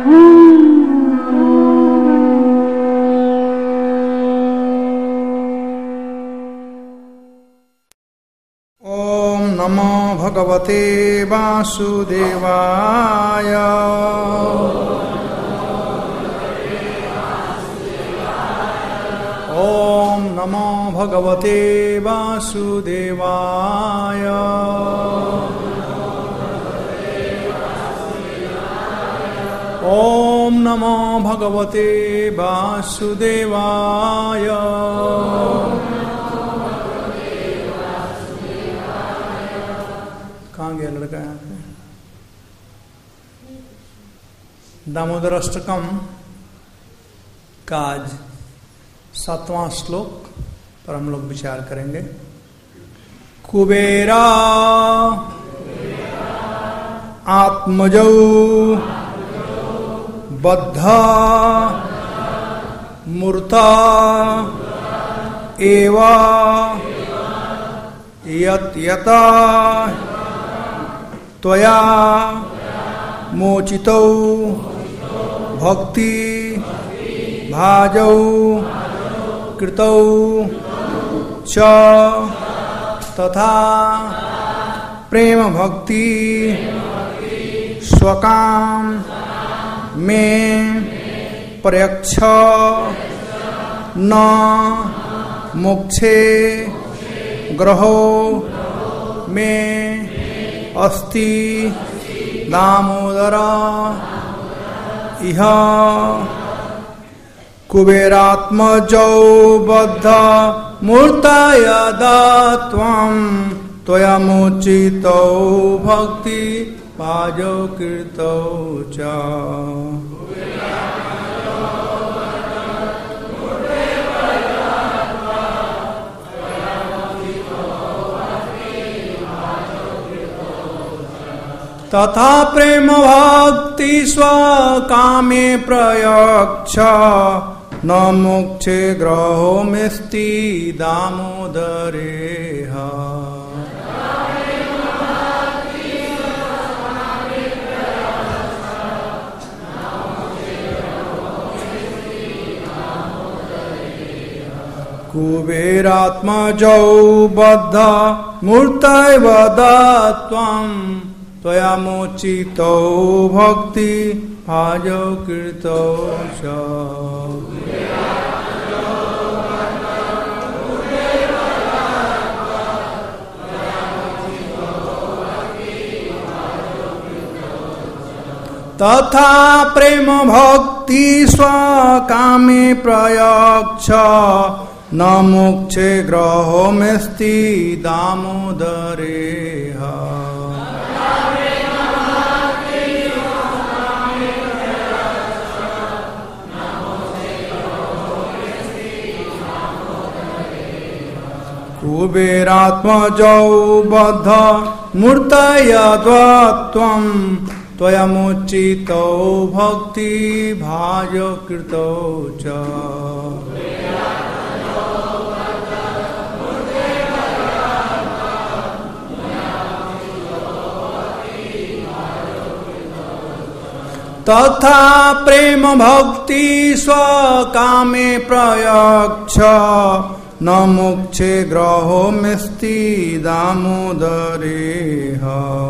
भगवते वासुदेवाय। ओम नमो भगवते वासुदेवाय। ओम नमो भगवते वासुदेवाय। कहाँ गया लड़का यहाँ पे? दामोदर अष्टकम का आज 7वां श्लोक पर हम लोग विचार करेंगे। कुबेरा आत्मजौ बद्धा मूर्ता एवा यत यता त्वया मोचितौ भक्ति भाजौ कृतौ च तथा प्रेम भक्ति स्वकाम में प्रयच्छ न मोक्षे ग्रहो में अस्ति दामोदर इह। कुबेरात्मजौ बद्ध मूर्ता यदा त्वं त्वयामुचितौ भक्ति भाजौ कृतौ च। तथा प्रेम भक्ति स्वकामे प्रयच्छ न मोक्षे ग्रहो मेस्ति दामोदरेह। कुबेरात्मजौ बद्ध मूर्तैव दत्त्वं त्वया मोचितौ भक्ति भाजौ कृतौ च। तथा प्रेम भक्ति स्वकामे प्रयच्छ न मोक्षे ग्रहो मेस्ति दामोदरेह। कुबेरात्मजौ बद्ध मूर्तया त्वं त्वयामुचितौ भक्ति भाजौ कृतौ च। तथा प्रेम भक्ति स्वकामे प्रयच्छ न मोक्षे ग्रहो मेस्ति दामोदरेह।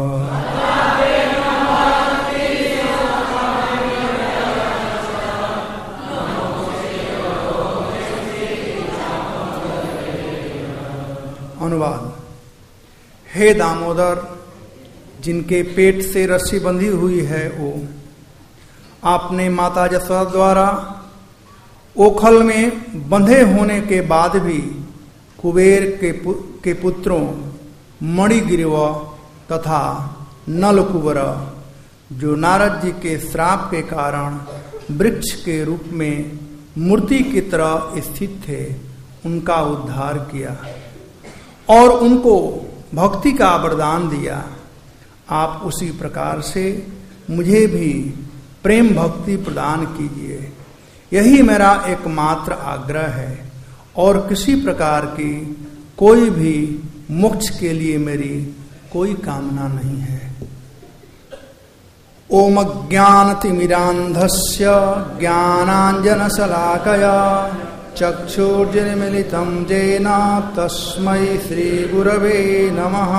अनुवाद। हे दामोदर, जिनके पेट से रस्सी बंधी हुई है वो, आपने माता यशोदा द्वारा ओखल में बंधे होने के बाद भी कुबेर के पुत्रों मणिगिरिव तथा नलकुबर, जो नारद जी के श्राप के कारण वृक्ष के रूप में मूर्ति की तरह स्थित थे, उनका उद्धार किया और उनको भक्ति का वरदान दिया। आप उसी प्रकार से मुझे भी प्रेम भक्ति प्रदान कीजिए। यही मेरा एकमात्र आग्रह है और किसी प्रकार की कोई भी मोक्ष के लिए मेरी कोई कामना नहीं है। ओम ज्ञानतिमिरान्धस्य ज्ञानाञ्जनशलाकया चक्षुर्जन्मीलितं येन तस्मै श्रीगुरवे नमः।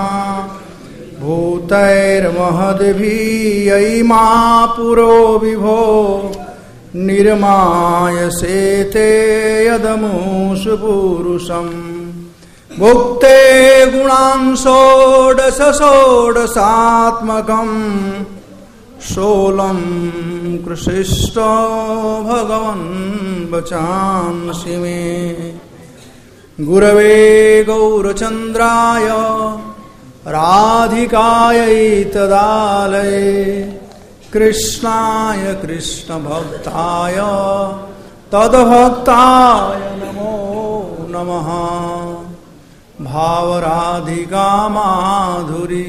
भूतैर्महद्भिः पुरो विभो निर्मायसेते यदमुषु पुरुषम्। भुक्ते गुणान् षोडश षोडशात्मकम् 16 कृशिष्ट भगवन् वचांसि मे। गुरवे गौरचन्द्राय राधिकायै तदालये कृष्णाय कृष्णभक्ताय तद्भक्ताय नमो नमः। भावराधिका माधुरी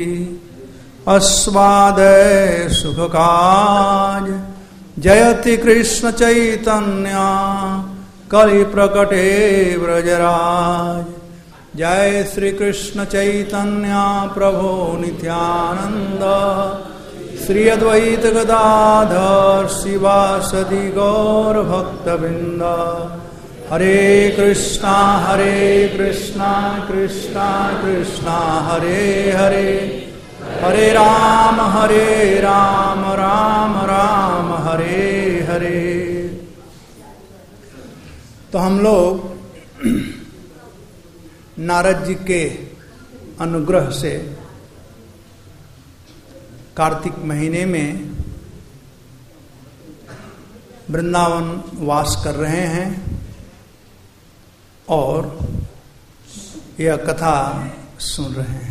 अस्वादय सुखकाज जयति कृष्ण चैतन्य कलि प्रकटे व्रजराज। जय श्री कृष्ण चैतन्य प्रभो नित्यानंद श्री अद्वैत गदाधर शिवासदि गौर भक्तवृंद। हरे कृष्णा कृष्णा कृष्णा हरे हरे हरे राम राम राम हरे हरे। तो हम लोग नारद जी के अनुग्रह से कार्तिक महीने में वृंदावन वास कर रहे हैं और यह कथा सुन रहे हैं।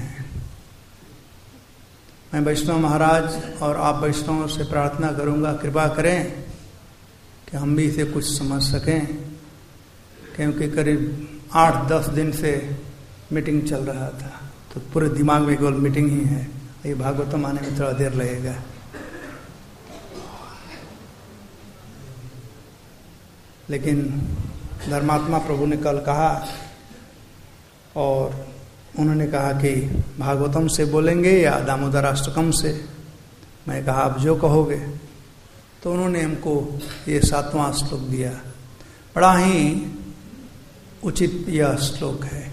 मैं वैष्णव महाराज और आप वैष्णवों से प्रार्थना करूंगा, कृपा करें कि हम भी इसे कुछ समझ सकें, क्योंकि करीब 8-10 दिन से मीटिंग चल रहा था, तो पूरे दिमाग में केवल मीटिंग ही है। ये भागवतम आने में थोड़ा देर लगेगा। लेकिन धर्मात्मा प्रभु ने कल कहा और उन्होंने कहा कि भागवतम से बोलेंगे या दामोदर अष्टकम से। मैं कहा आप जो कहोगे। तो उन्होंने हमको ये 7वां श्लोक दिया। बड़ा ही उचित यह श्लोक है।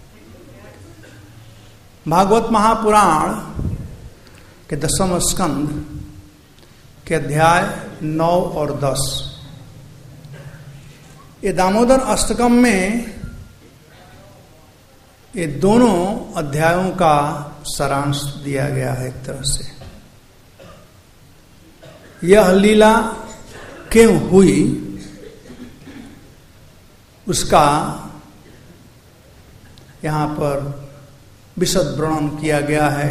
भागवत महापुराण के 10वें स्कंद के अध्याय 9 और 10, ये दामोदर अष्टकम में ये दोनों अध्यायों का सारांश दिया गया है। एक तरह से यह लीला क्यों हुई उसका यहां पर विशद वर्णन किया गया है।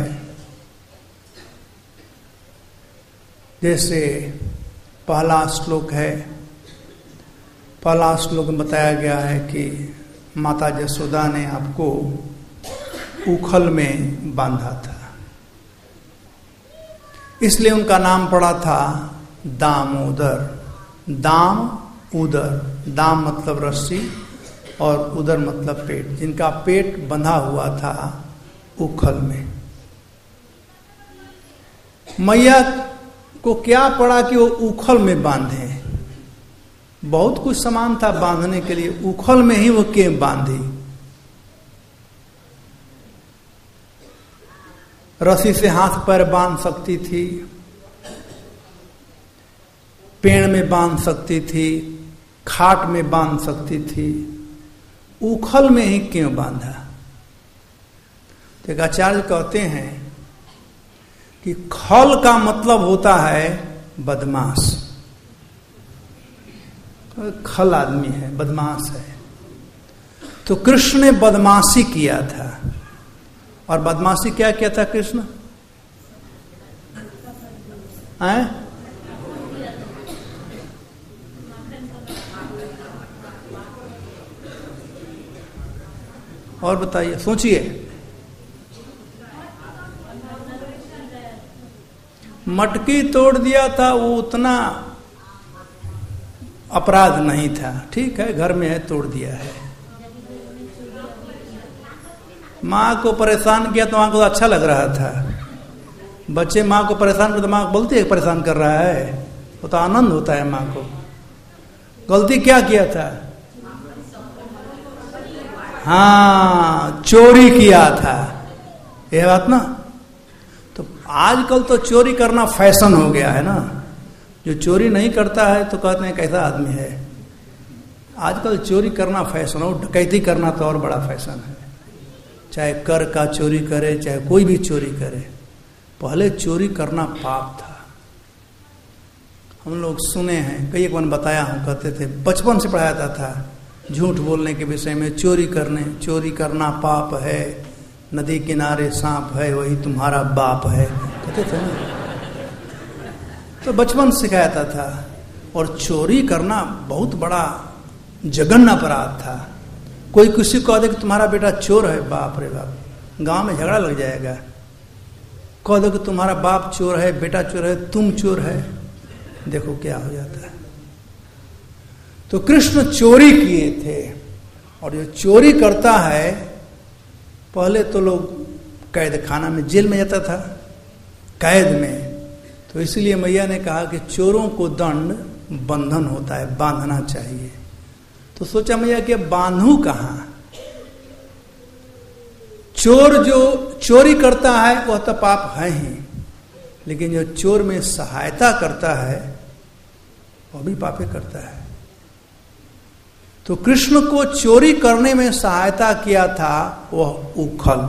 जैसे पहला श्लोक है, पहला श्लोक में बताया गया है कि माता यशोदा ने आपको उखल में बांधा था, इसलिए उनका नाम पड़ा था दामोदर। दाम उदर, दाम मतलब रस्सी और उदर मतलब पेट, जिनका पेट बंधा हुआ था उखल में। मैया को क्या पड़ा कि वो उखल में बांधे। बहुत कुछ सामान था बांधने के लिए, उखल में ही वो क्यों बांधी। रस्सी से हाथ पैर बांध सकती थी, पेड़ में बांध सकती थी, खाट में बांध सकती थी, उखल में ही क्यों बांधा। तो एक आचार्य कहते हैं कि खल का मतलब होता है बदमाश। खल आदमी है, बदमाश है। तो कृष्ण ने बदमाशी किया था। और बदमाशी क्या किया था कृष्ण? और बताइए, सोचिए। मटकी तोड़ दिया था, वो उतना अपराध नहीं था। ठीक है, घर में है, तोड़ दिया है। माँ को परेशान किया तो माँ को अच्छा लग रहा था। बच्चे माँ को परेशान कर, माँ बोलती है परेशान कर रहा है, वो तो आनंद होता है माँ को। गलती क्या किया था? हाँ, चोरी किया था, यह बात ना। तो आजकल तो चोरी करना फैशन हो गया है ना। जो चोरी नहीं करता है तो कहते हैं कैसा आदमी है। आजकल चोरी करना फैशन हो, डकैती करना तो और बड़ा फैशन है। चाहे कर का चोरी करे, चाहे कोई भी चोरी करे, पहले चोरी करना पाप था। हम लोग सुने हैं, कई एक बार बताया हूं, कहते थे बचपन से पढ़ाया जाता था झूठ बोलने के विषय में। चोरी करना पाप है, नदी किनारे सांप है वही तुम्हारा बाप है, कहते थे ना। तो बचपन सिखाया जाता था। और चोरी करना बहुत बड़ा जघन्य अपराध था। कोई किसी को कह दे कि तुम्हारा बेटा चोर है, बाप रे बाप, गांव में झगड़ा लग जाएगा। कह दो कि तुम्हारा बाप चोर है, बेटा चोर है, तुम चोर है, देखो क्या हो जाता है। तो कृष्ण चोरी किए थे। और जो चोरी करता है, पहले तो लोग कैद खाना में, जेल में जाता था, कैद में। तो इसलिए मैया ने कहा कि चोरों को दंड बंधन होता है, बांधना चाहिए। तो सोचा मैया कि बांधू कहां? चोर जो चोरी करता है वह तो पाप है ही, लेकिन जो चोर में सहायता करता है वह भी पापे करता है। तो कृष्ण को चोरी करने में सहायता किया था वह उखल।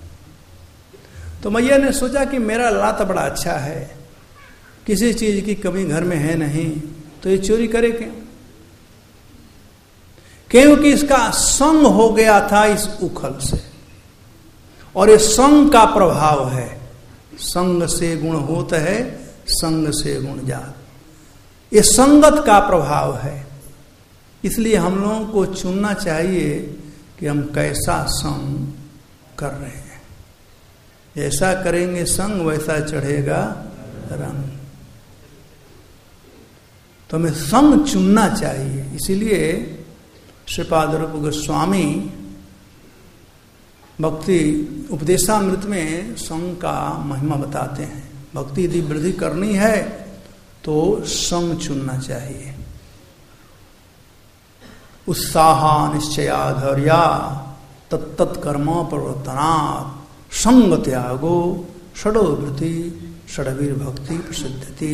तो मैया ने सोचा कि मेरा लात बड़ा अच्छा है, किसी चीज की कमी घर में है नहीं, तो ये चोरी करे क्यों? क्योंकि इसका संग हो गया था इस उखल से। और ये संग का प्रभाव है। संग से गुण होत है, संग से गुण जात। ये संगत का प्रभाव है। इसलिए हम लोगों को चुनना चाहिए कि हम कैसा संग कर रहे हैं। जैसा करेंगे संग वैसा चढ़ेगा रंग। तो हमें संग चुनना चाहिए। इसीलिए श्रीपाद रूप गोस्वामी भक्ति उपदेशामृत में संग का महिमा बताते हैं। भक्ति यदि वृद्धि करनी है तो संग चुनना चाहिए। उत्साहा निश्चयाधर्या तत्त कर्म प्रवर्तनात् संग त्यागो षडोवृत्ति षडवीर भक्ति प्रसिद्धति।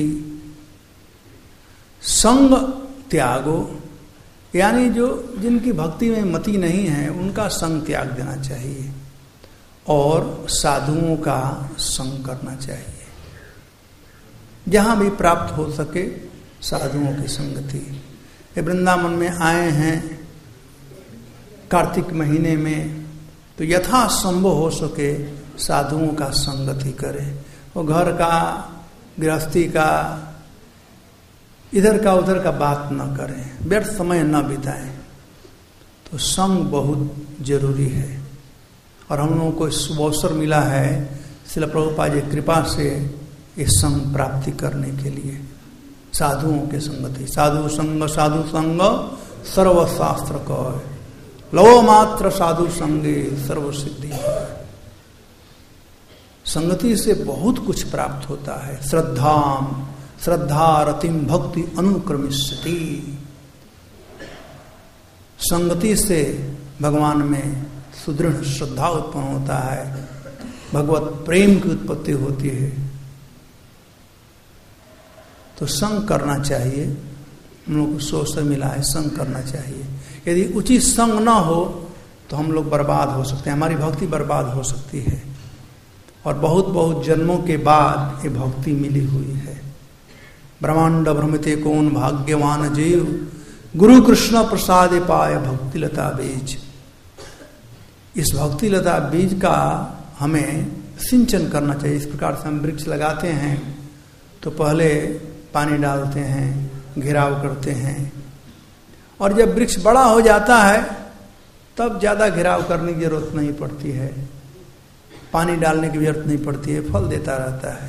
संग त्यागो यानी जो जिनकी भक्ति में मति नहीं है उनका संग त्याग देना चाहिए और साधुओं का संग करना चाहिए। जहां भी प्राप्त हो सके साधुओं की संगति। ये वृंदावन में आए हैं कार्तिक महीने में, तो यथा संभव हो सके साधुओं का संगति करें। वो घर का गृहस्थी का इधर का उधर का बात न करें, व्यर्थ समय न बिताएं। तो संग बहुत जरूरी है। और हम लोगों को इस अवसर मिला है श्रील प्रभुपाद जी कृपा से इस संग प्राप्ति करने के लिए। साधुओं के संगति, साधु संग सर्वशास्त्र कह, लो मात्र साधु संगे सर्व सिद्धि। संगति से बहुत कुछ प्राप्त होता है। श्रद्धा रतिम भक्ति अनुक्रमिष्यति। संगति से भगवान में सुदृढ़ श्रद्धा उत्पन्न होता है, भगवत प्रेम की उत्पत्ति होती है। तो संग करना चाहिए। हम लोग को सोच मिला है संग करना चाहिए। यदि उचित संग न हो तो हम लोग बर्बाद हो सकते हैं, हमारी भक्ति बर्बाद हो सकती है। और बहुत बहुत जन्मों के बाद ये भक्ति मिली हुई है। ब्रह्मांड भ्रमिते कौन भाग्यवान जीव, गुरु कृष्ण प्रसाद पाय भक्ति लता बीज। इस भक्ति लता बीज का हमें सिंचन करना चाहिए। इस प्रकार से हम वृक्ष लगाते हैं तो पहले पानी डालते हैं, घेराव करते हैं, और जब वृक्ष बड़ा हो जाता है तब ज्यादा घेराव करने की जरूरत नहीं पड़ती है, पानी डालने की जरूरत नहीं पड़ती है, फल देता रहता है।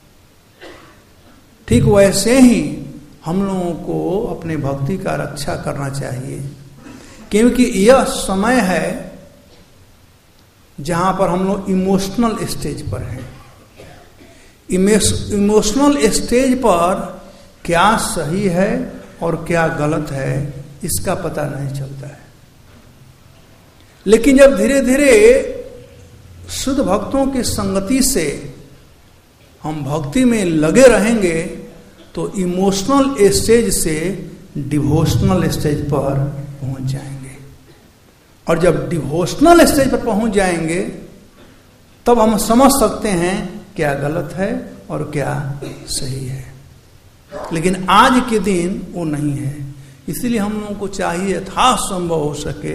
ठीक वैसे ही हम लोगों को अपने भक्ति का रक्षा करना चाहिए, क्योंकि यह समय है जहां पर हम लोग इमोशनल स्टेज पर हैं। इमोशनल स्टेज पर क्या सही है और क्या गलत है इसका पता नहीं चलता है। लेकिन जब धीरे धीरे शुद्ध भक्तों की संगति से हम भक्ति में लगे रहेंगे तो इमोशनल स्टेज से डिवोशनल स्टेज पर पहुंच जाएंगे। और जब डिवोशनल स्टेज पर पहुंच जाएंगे तब हम समझ सकते हैं क्या गलत है और क्या सही है। लेकिन आज के दिन वो नहीं है। इसलिए हम लोगों को चाहिए यथासंभव हो सके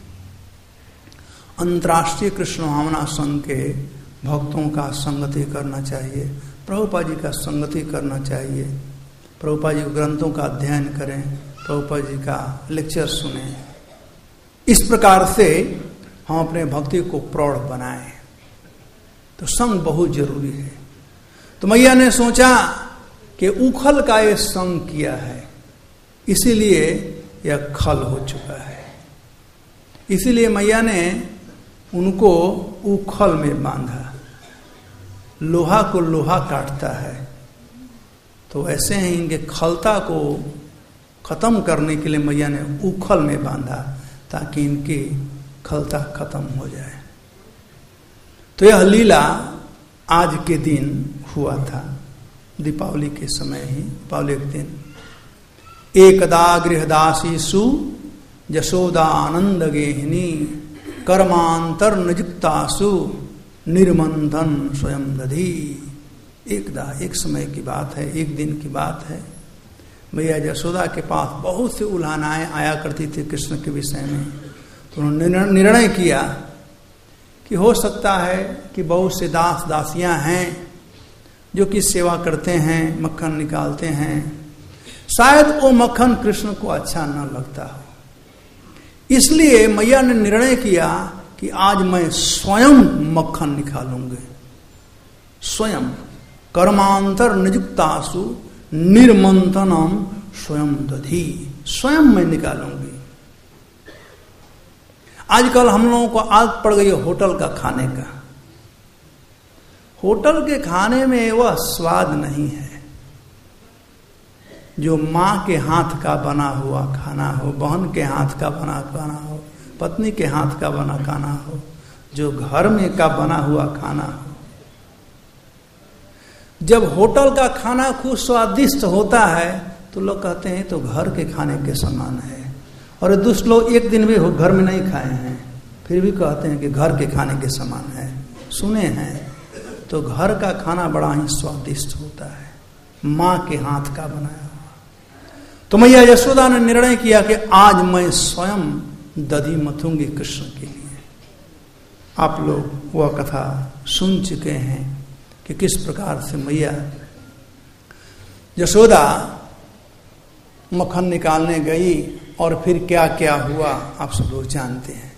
अंतर्राष्ट्रीय कृष्ण भावना संघ के भक्तों का संगति करना चाहिए, प्रभुपाद जी का संगति करना चाहिए, प्रभुपाद जी ग्रंथों का अध्ययन करें, प्रभुपाद जी का लेक्चर सुने। इस प्रकार से हम अपने भक्ति को प्रौढ़ बनाएं। तो संग बहुत जरूरी है। तो मैया ने सोचा कि उखल का ये संग किया है, इसीलिए यह खल हो चुका है। इसीलिए मैया ने उनको उखल में बांधा। लोहा को लोहा काटता है, तो ऐसे ही इनके खलता को खत्म करने के लिए मैया ने उखल में बांधा ताकि इनकी खलता खत्म हो जाए। तो यह लीला आज के दिन हुआ था, दीपावली के समय ही, दीपावली के दिन। एकदा गृहदासीसु यशोदा आनंद गेहिनी कर्मांतर निजुक्तासु निर्मंथन स्वयं दधी। एकदा, एक समय की बात है, एक दिन की बात है। मैया यशोदा के पास बहुत सी उल्हानाएं आया करती थी कृष्ण के विषय में। तो उन्होंने निर्णय किया कि हो सकता है कि बहुत से दास दासियां हैं जो कि सेवा करते हैं, मक्खन निकालते हैं, शायद वो मक्खन कृष्ण को अच्छा न लगता हो। इसलिए मैया ने निर्णय किया कि आज मैं स्वयं मक्खन निकालूंगी। स्वयं कर्मांतर निजुक्तासु निर्मंथनम स्वयं दधी। स्वयं मैं निकालूंगी। आजकल हम लोगों को आदत पड़ गई है होटल का खाने का। होटल के खाने में वह स्वाद नहीं है जो माँ के हाथ का बना हुआ खाना हो, बहन के हाथ का बना खाना हो, पत्नी के हाथ का बना खाना हो, जो घर में का बना हुआ खाना हो। जब होटल का खाना खूब स्वादिष्ट होता है तो लोग कहते हैं तो घर के खाने के समान है। और दुष्ट लोग एक दिन भी घर में नहीं खाए हैं फिर भी कहते हैं कि घर के खाने के समान है। सुने हैं तो घर का खाना बड़ा ही स्वादिष्ट होता है, माँ के हाथ का बनाया हुआ। तो मैया यशोदा ने निर्णय किया कि आज मैं स्वयं दधी मथूंगी कृष्ण के लिए। आप लोग वह कथा सुन चुके हैं कि किस प्रकार से मैया यशोदा मक्खन निकालने गई और फिर क्या क्या हुआ आप सब लोग जानते हैं।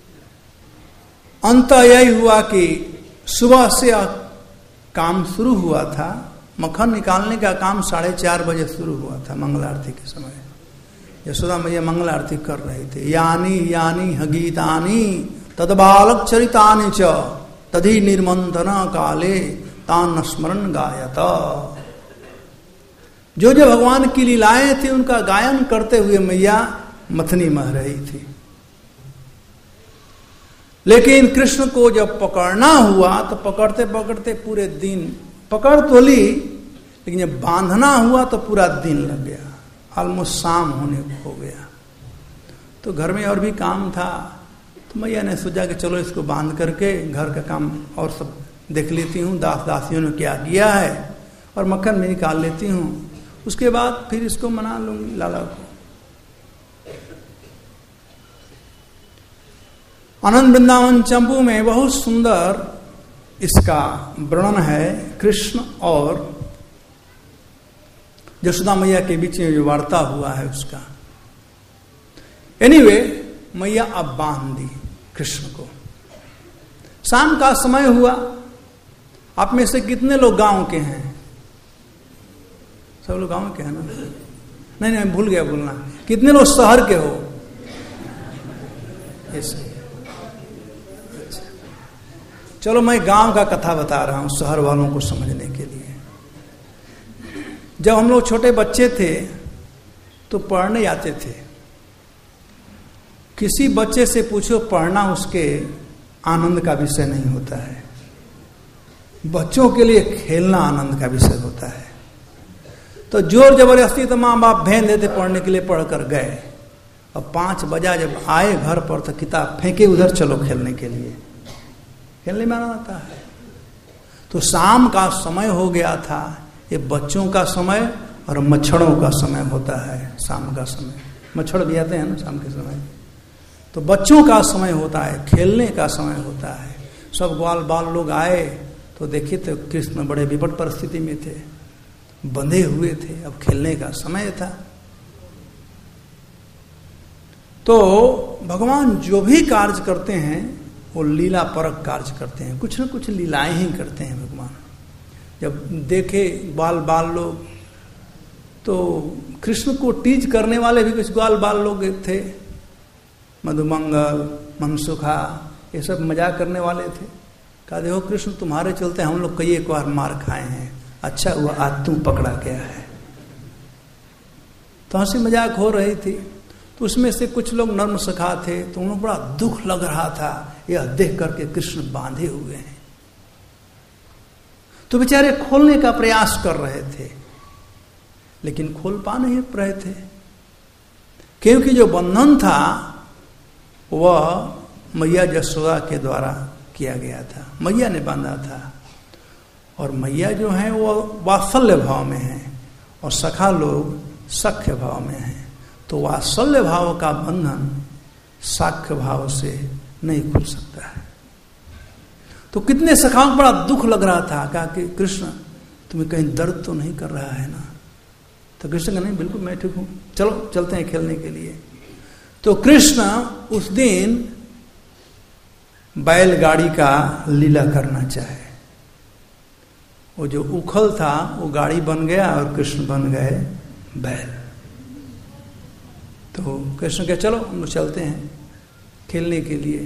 अंत यही हुआ कि सुबह से काम शुरू हुआ था। मक्खन निकालने का काम 4:30 बजे शुरू हुआ था मंगल आरती के समय। यशोदा मैया मंगल आरती कर रहे थे। यानी यानी हगीतानी तदबालक चरितानि च तदि निर्मंथन काले तान स्मरण गायत। जो जो भगवान की लीलाएं थी उनका गायन करते हुए मैया मथनी मह रही थी। लेकिन कृष्ण को जब पकड़ना हुआ तो पकड़ते पकड़ते पूरे दिन पकड़ तो ली, लेकिन जब बांधना हुआ तो पूरा दिन लग गया। ऑलमोस्ट शाम होने हो गया। तो घर में और भी काम था तो मैया ने सोचा कि चलो इसको बांध करके घर का काम और सब देख लेती हूँ, दास दासियों ने क्या किया है, और मक्खन में निकाल लेती हूँ। उसके बाद फिर इसको मना लूंगी लाला को। आनंद वृंदावन चंपू में बहुत सुंदर इसका वर्णन है। कृष्ण और यशोदा मैया के बीच में जो वार्ता हुआ है उसका। एनीवे, मैया अब बांध दी कृष्ण को। शाम का समय हुआ। आप में से कितने लोग गांव के हैं? सब लोग गांव के हैं ना? नहीं नहीं, भूल गया बोलना। कितने लोग शहर के हो? ऐसे। चलो मैं गांव का कथा बता रहा हूं शहर वालों को समझने के लिए। जब हम लोग छोटे बच्चे थे तो पढ़ने जाते थे। किसी बच्चे से पूछो, पढ़ना उसके आनंद का विषय नहीं होता है। बच्चों के लिए खेलना आनंद का विषय होता है। तो जोर जबरदस्ती तो माँ बाप भेज देते पढ़ने के लिए, पढ़ कर गए। अब 5 बजा जब आए घर पर तो किताब फेंके, उधर चलो खेलने के लिए। खेलने में आनंद आता है। तो शाम का समय हो गया था, ये बच्चों का समय और मच्छरों का समय होता है। शाम का समय मच्छर भी आते हैं ना शाम के समय, तो बच्चों का समय होता है, खेलने का समय होता है। सब ग्वाल बाल लोग आए तो देखे तो कृष्ण बड़े विपट परिस्थिति में थे, बंधे हुए थे। अब खेलने का समय था। तो भगवान जो भी कार्य करते हैं वो लीला परक कार्य करते हैं, कुछ न कुछ लीलाएं ही करते हैं भगवान। जब देखे बाल बाल लोग, तो कृष्ण को टीज करने वाले भी कुछ ग्वाल बाल लोग थे। मधुमंगल, मनसुखा, ये सब मजाक करने वाले थे। कहा देखो कृष्ण तुम्हारे चलते हम लोग कई एक बार मार खाए हैं, अच्छा हुआ आज तुम पकड़ा गया है। तो हंसी मजाक हो रही थी। तो उसमें से कुछ लोग नर्म सखा थे, तो उन्हें बड़ा दुख लग रहा था यह देख करके कृष्ण बांधे हुए हैं। तो बेचारे खोलने का प्रयास कर रहे थे, लेकिन खोल पा नहीं रहे थे, क्योंकि जो बंधन था वह मैया यशोदा के द्वारा किया गया था। मैया ने बांधा था, और मैया जो है वो वात्सल्य भाव में है और सखा लोग सख्य भाव में है। तो वात्सल्य भाव का बंधन साख्य भाव से नहीं खुल सकता है। तो कितने सखाओं को बड़ा दुख लग रहा था, कहा कि कृष्ण तुम्हें कहीं दर्द तो नहीं कर रहा है ना? तो कृष्ण का नहीं, बिल्कुल मैं ठीक हूं, चलो चलते हैं खेलने के लिए। तो कृष्ण उस दिन बैलगाड़ी का लीला करना चाहे। वो जो उखल था वो गाड़ी बन गया और कृष्ण बन गए बैल। तो कृष्ण कहे चलो हम चलते हैं खेलने के लिए।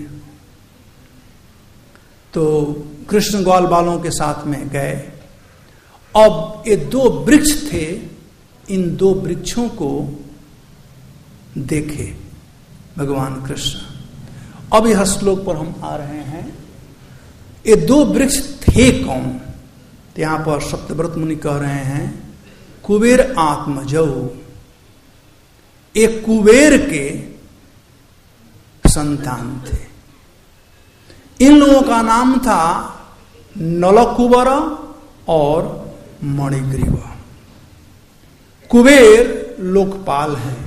तो कृष्ण ग्वाल बालों के साथ में गए। अब ये 2 वृक्ष थे, इन 2 वृक्षों को देखे भगवान कृष्ण। अब यह श्लोक पर हम आ रहे हैं। ये 2 वृक्ष थे कौन? तो यहां पर सप्तव्रत मुनि कह रहे हैं कुबेर आत्मजौ, एक कुबेर के संतान थे। इन लोगों का नाम था नलकुबर और मणिग्रीव। कुबेर लोकपाल हैं,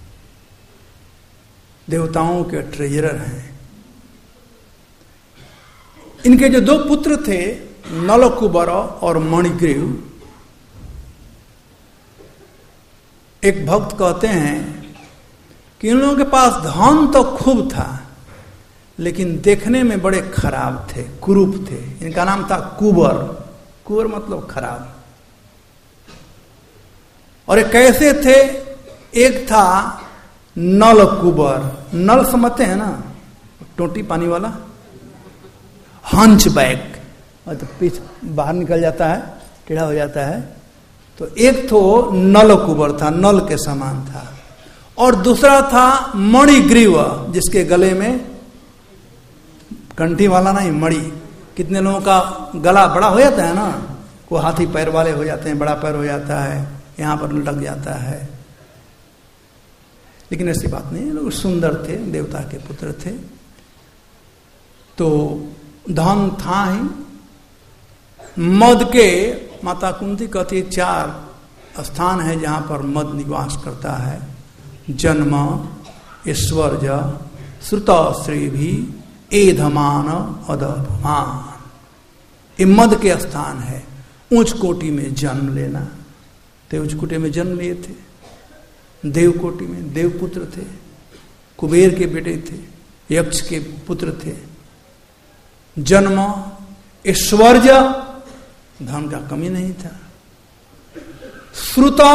देवताओं के ट्रेजरर हैं। इनके जो 2 पुत्र थे नलकुबर और मणिग्रीव, एक भक्त कहते हैं कि इन लोगों के पास धन तो खूब था, लेकिन देखने में बड़े खराब थे, कुरूप थे। इनका नाम था कुबर। कुबर मतलब खराब। और एक कैसे थे? एक था नल कुबर। नल समझते हैं ना, टोटी पानी वाला, हंच बैक, मतलब पीछ बाहर निकल जाता है, टेढ़ा हो जाता है। तो एक तो नल कुबर था, नल के समान था, और दूसरा था मणिग्रीव, जिसके गले में कंठी वाला नहीं, मणि। कितने लोगों का गला बड़ा हो जाता है ना, वो हाथी पैर वाले हो जाते हैं, बड़ा पैर हो जाता है, यहां पर लटक जाता है। लेकिन ऐसी बात नहीं, लोग सुंदर थे, देवता के पुत्र थे। तो धन था ही। मद के, माता कुंती कहती 4 स्थान है जहां पर मद निवास करता है। जन्म, ऐश्वर्य, श्रुत श्री भी, एधमान अदभमान। ये मद के स्थान है। उच्च कोटि में जन्म लेना। ते उच्च कोटि में जन्म लिए थे, देव कोटि में देवपुत्र थे, कुबेर के बेटे थे, यक्ष के पुत्र थे। जन्म, ऐश्वर्य, धन का कमी नहीं था। श्रुता,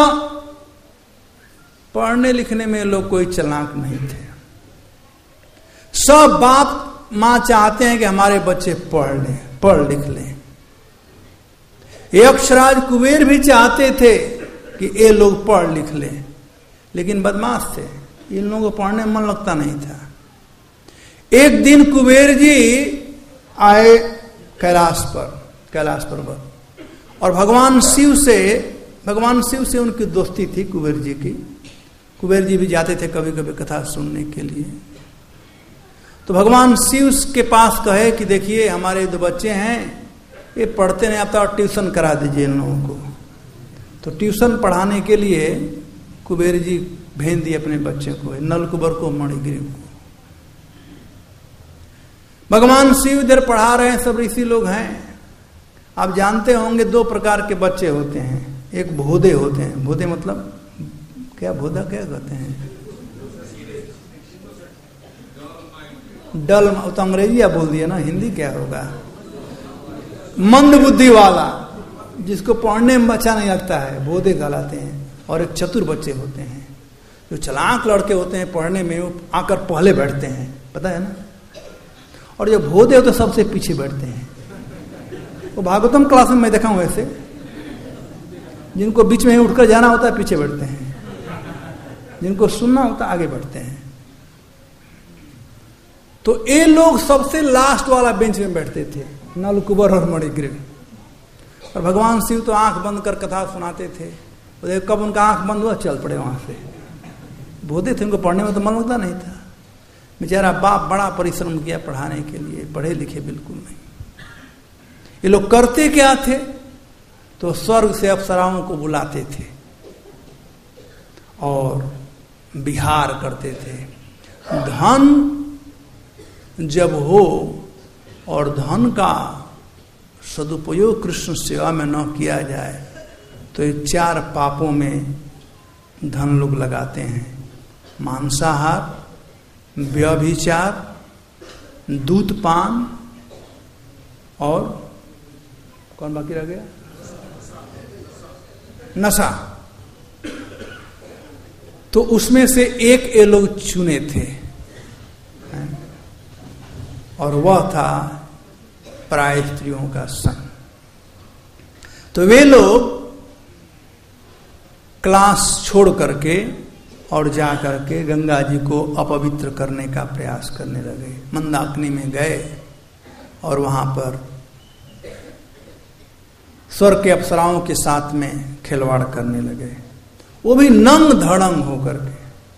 पढ़ने लिखने में लोग कोई चालाक नहीं थे। सब बाप मां चाहते हैं कि हमारे बच्चे पढ़ लें, पढ़ लिख लें। यक्षराज कुबेर भी चाहते थे कि ये लोग पढ़ लिख ले, लेकिन बदमाश थे, इन लोगों को पढ़ने में मन लगता नहीं था। एक दिन कुबेर जी आए कैलाश पर्वत, और भगवान शिव से उनकी दोस्ती थी कुबेर जी की। कुबेर जी भी जाते थे कभी कभी कथा सुनने के लिए। तो भगवान शिव के पास कहे कि देखिए हमारे 2 बच्चे हैं, ये पढ़ते नहीं आता, और ट्यूशन करा दीजिए इन लोगों को। तो ट्यूशन पढ़ाने के लिए कुबेर जी भेज दिए अपने बच्चे को, नलकुबर को, मणिग्रीव को। भगवान शिव इधर पढ़ा रहे हैं, सब ऋषि लोग हैं। आप जानते होंगे 2 प्रकार के बच्चे होते हैं, एक भोदे होते हैं। भोदे मतलब क्या, भोदा क्या कहते हैं? डल, तो अंग्रेजी आप बोल दिया ना, हिंदी क्या होगा? मंद बुद्धि वाला, जिसको पढ़ने में अच्छा नहीं लगता है, भोदे कहलाते हैं। और एक चतुर बच्चे होते हैं, जो चालाक लड़के होते हैं, पढ़ने में वो आकर पहले बैठते हैं, पता है ना। और जो भोदे होते सबसे पीछे बैठते हैं। वो भागवतम क्लास में मैं देखा हूं ऐसे, जिनको बीच में उठकर जाना होता है पीछे बैठते हैं, जिनको सुनना होता है आगे बढ़ते हैं। तो ये लोग सबसे लास्ट वाला बेंच में बैठते थे, नलकुबर और मणिग्रीव। और भगवान शिव तो आंख बंद कर कथा सुनाते थे। कब उनका आंख बंद हुआ, चल पड़े वहां से। भोदे थे, उनको पढ़ने में तो मन लगता नहीं था। बेचारा बाप बड़ा परिश्रम किया पढ़ाने के लिए, पढ़े लिखे बिल्कुल नहीं। ये लोग करते क्या थे, तो स्वर्ग से अप्सराओं को बुलाते थे और विहार करते थे। धन जब हो और धन का सदुपयोग कृष्ण सेवा में न किया जाए, तो ये 4 पापों में धन लोग लगाते हैं। मांसाहार, व्यभिचार, दूधपान, और कौन बाकी रह गया? नशा। तो उसमें से एक ये लोग चुने थे, और वह था प्राय स्त्रियों का संग। तो वे लोग क्लास छोड़ करके और जा करके गंगा जी को अपवित्र करने का प्रयास करने लगे। मंदाकिनी में गए और वहां पर स्वर्ग के अप्सराओं के साथ में खिलवाड़ करने लगे, वो भी नंग धड़ंग होकर के।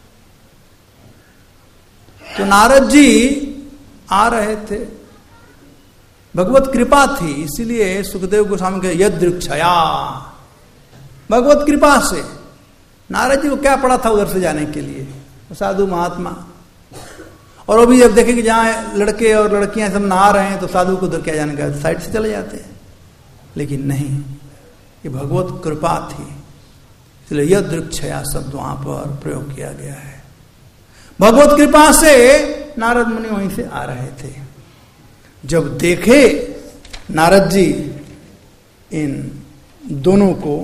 तो नारद जी आ रहे थे, भगवत कृपा थी, इसीलिए सुखदेव गोस्वामी के यदृक्षया, भगवत कृपा से नारद जी को क्या पड़ा था उधर से जाने के लिए, साधु महात्मा। और वो भी जब देखे कि जहां लड़के और लड़कियां सब नहा रहे हैं, तो साधु को उधर क्या जाने का, साइड से चले जाते हैं। लेकिन नहीं, ये भगवत कृपा थी, इसलिए यदृक्षया शब्द वहां पर प्रयोग किया गया है। भगवत कृपा से नारद मुनि वहीं से आ रहे थे। जब देखे नारद जी इन दोनों को,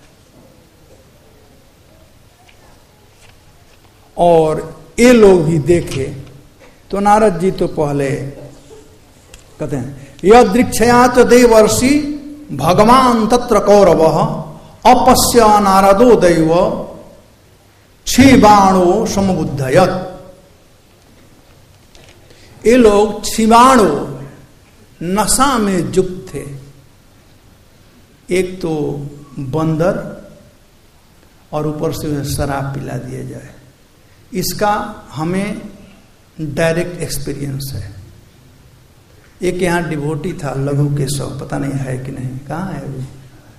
और ये लोग भी देखे, तो नारद जी तो पहले कहते हैं, यदृक्षया तो देवर्षि भगवान तत्र कौरव अपश्य नारदो दैव क्षीबाणो समबुद्धयत। ये लोग क्षीबाणो नशा में युक्त थे। एक तो बंदर और ऊपर से उन्हें शराब पिला दिया जाए, इसका हमें डायरेक्ट एक्सपीरियंस है। एक यहाँ डिवोटी था लघु केशव, पता नहीं है कि नहीं, कहाँ है वो?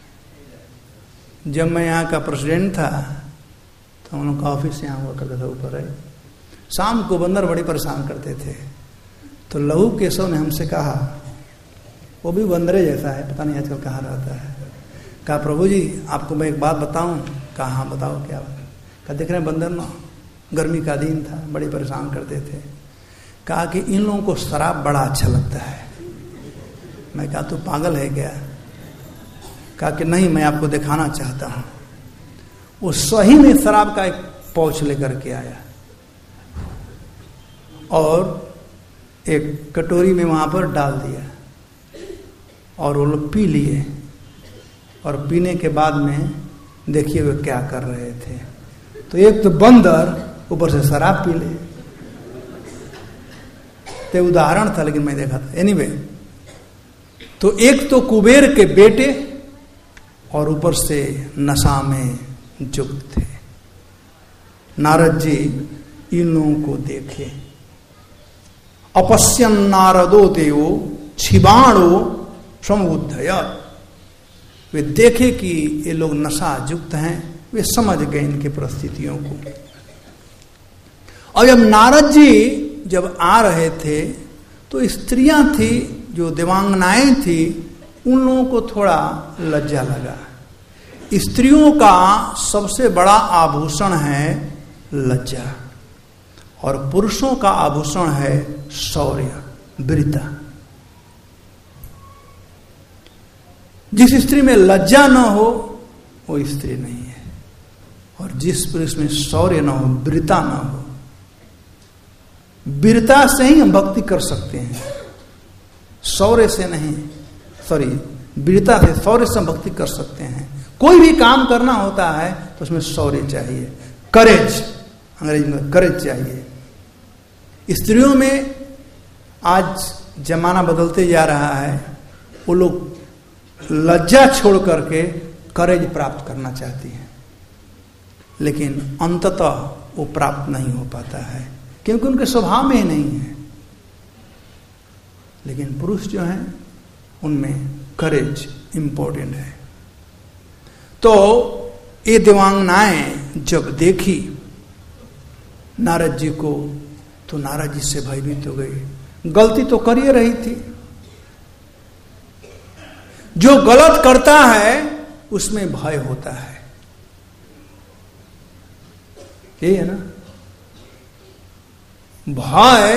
जब मैं यहाँ का प्रेसिडेंट था तो हम लोग का ऑफिस यहाँ हुआ करता था ऊपर है। शाम को बंदर बड़ी परेशान करते थे, तो लघु केशव ने हमसे कहा, वो भी बंदरे जैसा है, पता नहीं आजकल कहाँ रहता है, कहा प्रभु जी आपको मैं एक बात बताऊं। कहा हाँ बताओ क्या बात? कहा देख रहे हैं बंदर ना, गर्मी का दिन था, बड़े परेशान करते थे। कहा कि इन लोगों को शराब बड़ा अच्छा लगता है। मैं कहा तू पागल है क्या? कहा कि नहीं, मैं आपको दिखाना चाहता हूं। वो सही में शराब का एक पाउच लेकर के आया और एक कटोरी में वहां पर डाल दिया, और वो लोग पी लिए। और पीने के बाद में देखिए वे क्या कर रहे थे। तो एक तो बंदर ऊपर से शराब पी ले, तो उदाहरण था लेकिन मैं देखा था। एनीवे, तो एक तो कुबेर के बेटे और ऊपर से नशा में युक्त थे। नारद जी इन लोगों को देखे। अपश्यन नारदो देवो छिबाणो समुद्धय, वे देखे कि ये लोग नशा युक्त हैं, वे समझ गए इनकी परिस्थितियों को। और जब नारद जी जब आ रहे थे तो स्त्रियां थी जो देवांगनाएं थी, उन लोगों को थोड़ा लज्जा लगा। स्त्रियों का सबसे बड़ा आभूषण है लज्जा, और पुरुषों का आभूषण है शौर्य, वीरता। जिस स्त्री में लज्जा न हो वो स्त्री नहीं है, और जिस पुरुष में शौर्य न हो, वीरता न हो, वीरता से ही हम भक्ति कर सकते हैं, शौर्य से नहीं, वीरता से, शौर्य से हम भक्ति कर सकते हैं। कोई भी काम करना होता है तो उसमें शौर्य चाहिए, करेज, अंग्रेजी में करेज चाहिए। स्त्रियों में आज जमाना बदलते जा रहा है, वो लोग लज्जा छोड़ करके करेज प्राप्त करना चाहती हैं, लेकिन अंततः वो प्राप्त नहीं हो पाता है क्योंकि उनके स्वभाव में ही नहीं है। लेकिन पुरुष जो हैं उनमें करेज इंपॉर्टेंट है। तो ये देवांगनाएं जब देखी नारद जी को तो नारद जी से भयभीत हो गई। गलती तो कर ही रही थी, जो गलत करता है उसमें भय होता है, ये है ना। भय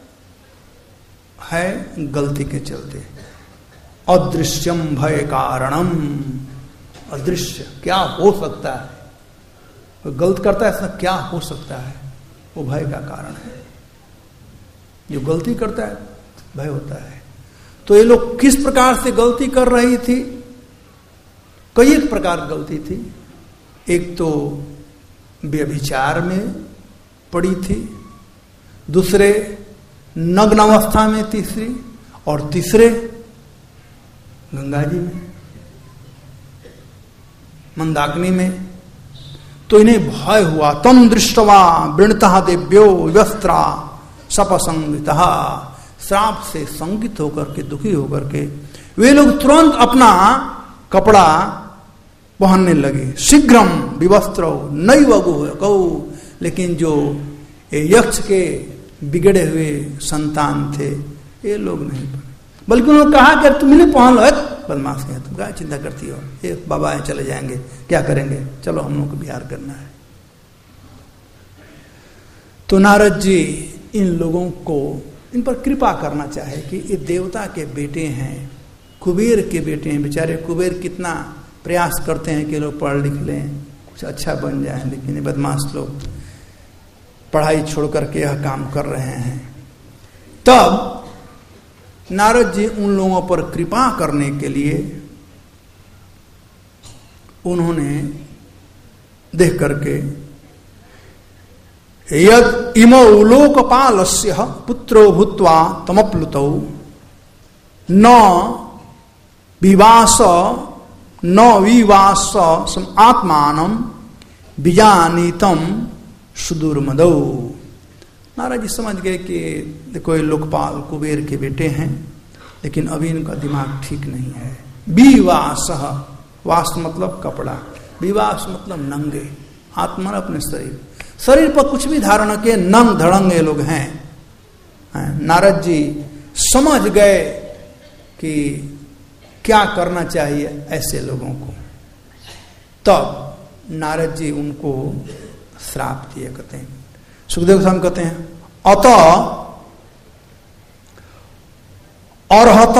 है गलती के चलते। अदृश्यम भय कारणम, अदृश्य क्या हो सकता है, गलत करता है ऐसा क्या हो सकता है, वो भय का कारण है। जो गलती करता है भय होता है। तो ये लोग किस प्रकार से गलती कर रही थी? कई एक प्रकार गलती थी। एक तो व्यभिचार में पड़ी थी, दूसरे नग्न अवस्था में, तीसरी, और तीसरे गंगा जी में, मंदाकिनी में। तो इन्हें भय हुआ। तम दृष्टवा वृणतः देव्यो व्यस्त्रा सपसंगितः, श्राप से संगित होकर के, दुखी होकर के वे लोग तुरंत अपना कपड़ा पहनने लगे। शीघ्रम विवस्त्रो नैव गुहकौ, लेकिन जो यक्ष के बिगड़े हुए संतान थे ये लोग नहीं पहने, बल्कि उन्होंने कहा कि तुम नहीं पहन लो, बदमाश है, तुम क्या चिंता करती हो, ये बाबा है चले जाएंगे, क्या करेंगे, चलो हम लोग को विहार करना है। तो नारद जी इन लोगों को, इन पर कृपा करना चाहे कि ये देवता के बेटे हैं, कुबेर के बेटे हैं। बेचारे कुबेर कितना प्रयास करते हैं कि लोग पढ़ लिख लें, कुछ अच्छा बन जाए, लेकिन ये बदमाश लोग पढ़ाई छोड़ करके यह काम कर रहे हैं। तब नारद जी उन लोगों पर कृपा करने के लिए उन्होंने देख करके यद इमो लोकपालस्य पुत्रो भूत्वा तमप्लुतौ न विवास आत्मानं विजानीतम सुदूरमदौ। नारद जी समझ गए कि देखो ये लोकपाल कुबेर के बेटे हैं, लेकिन अभी इनका दिमाग ठीक नहीं है। विवास, वास मतलब कपड़ा, विवास मतलब नंगे, आत्मा अपने शरीर पर कुछ भी धारण किए नंग धड़ंगे लोग हैं। नारद जी समझ गए कि क्या करना चाहिए ऐसे लोगों को। तब नारद जी उनको श्राप दिए। कहते हैं, सुखदेव गोस्वामी कहते हैं, अतः अर्हत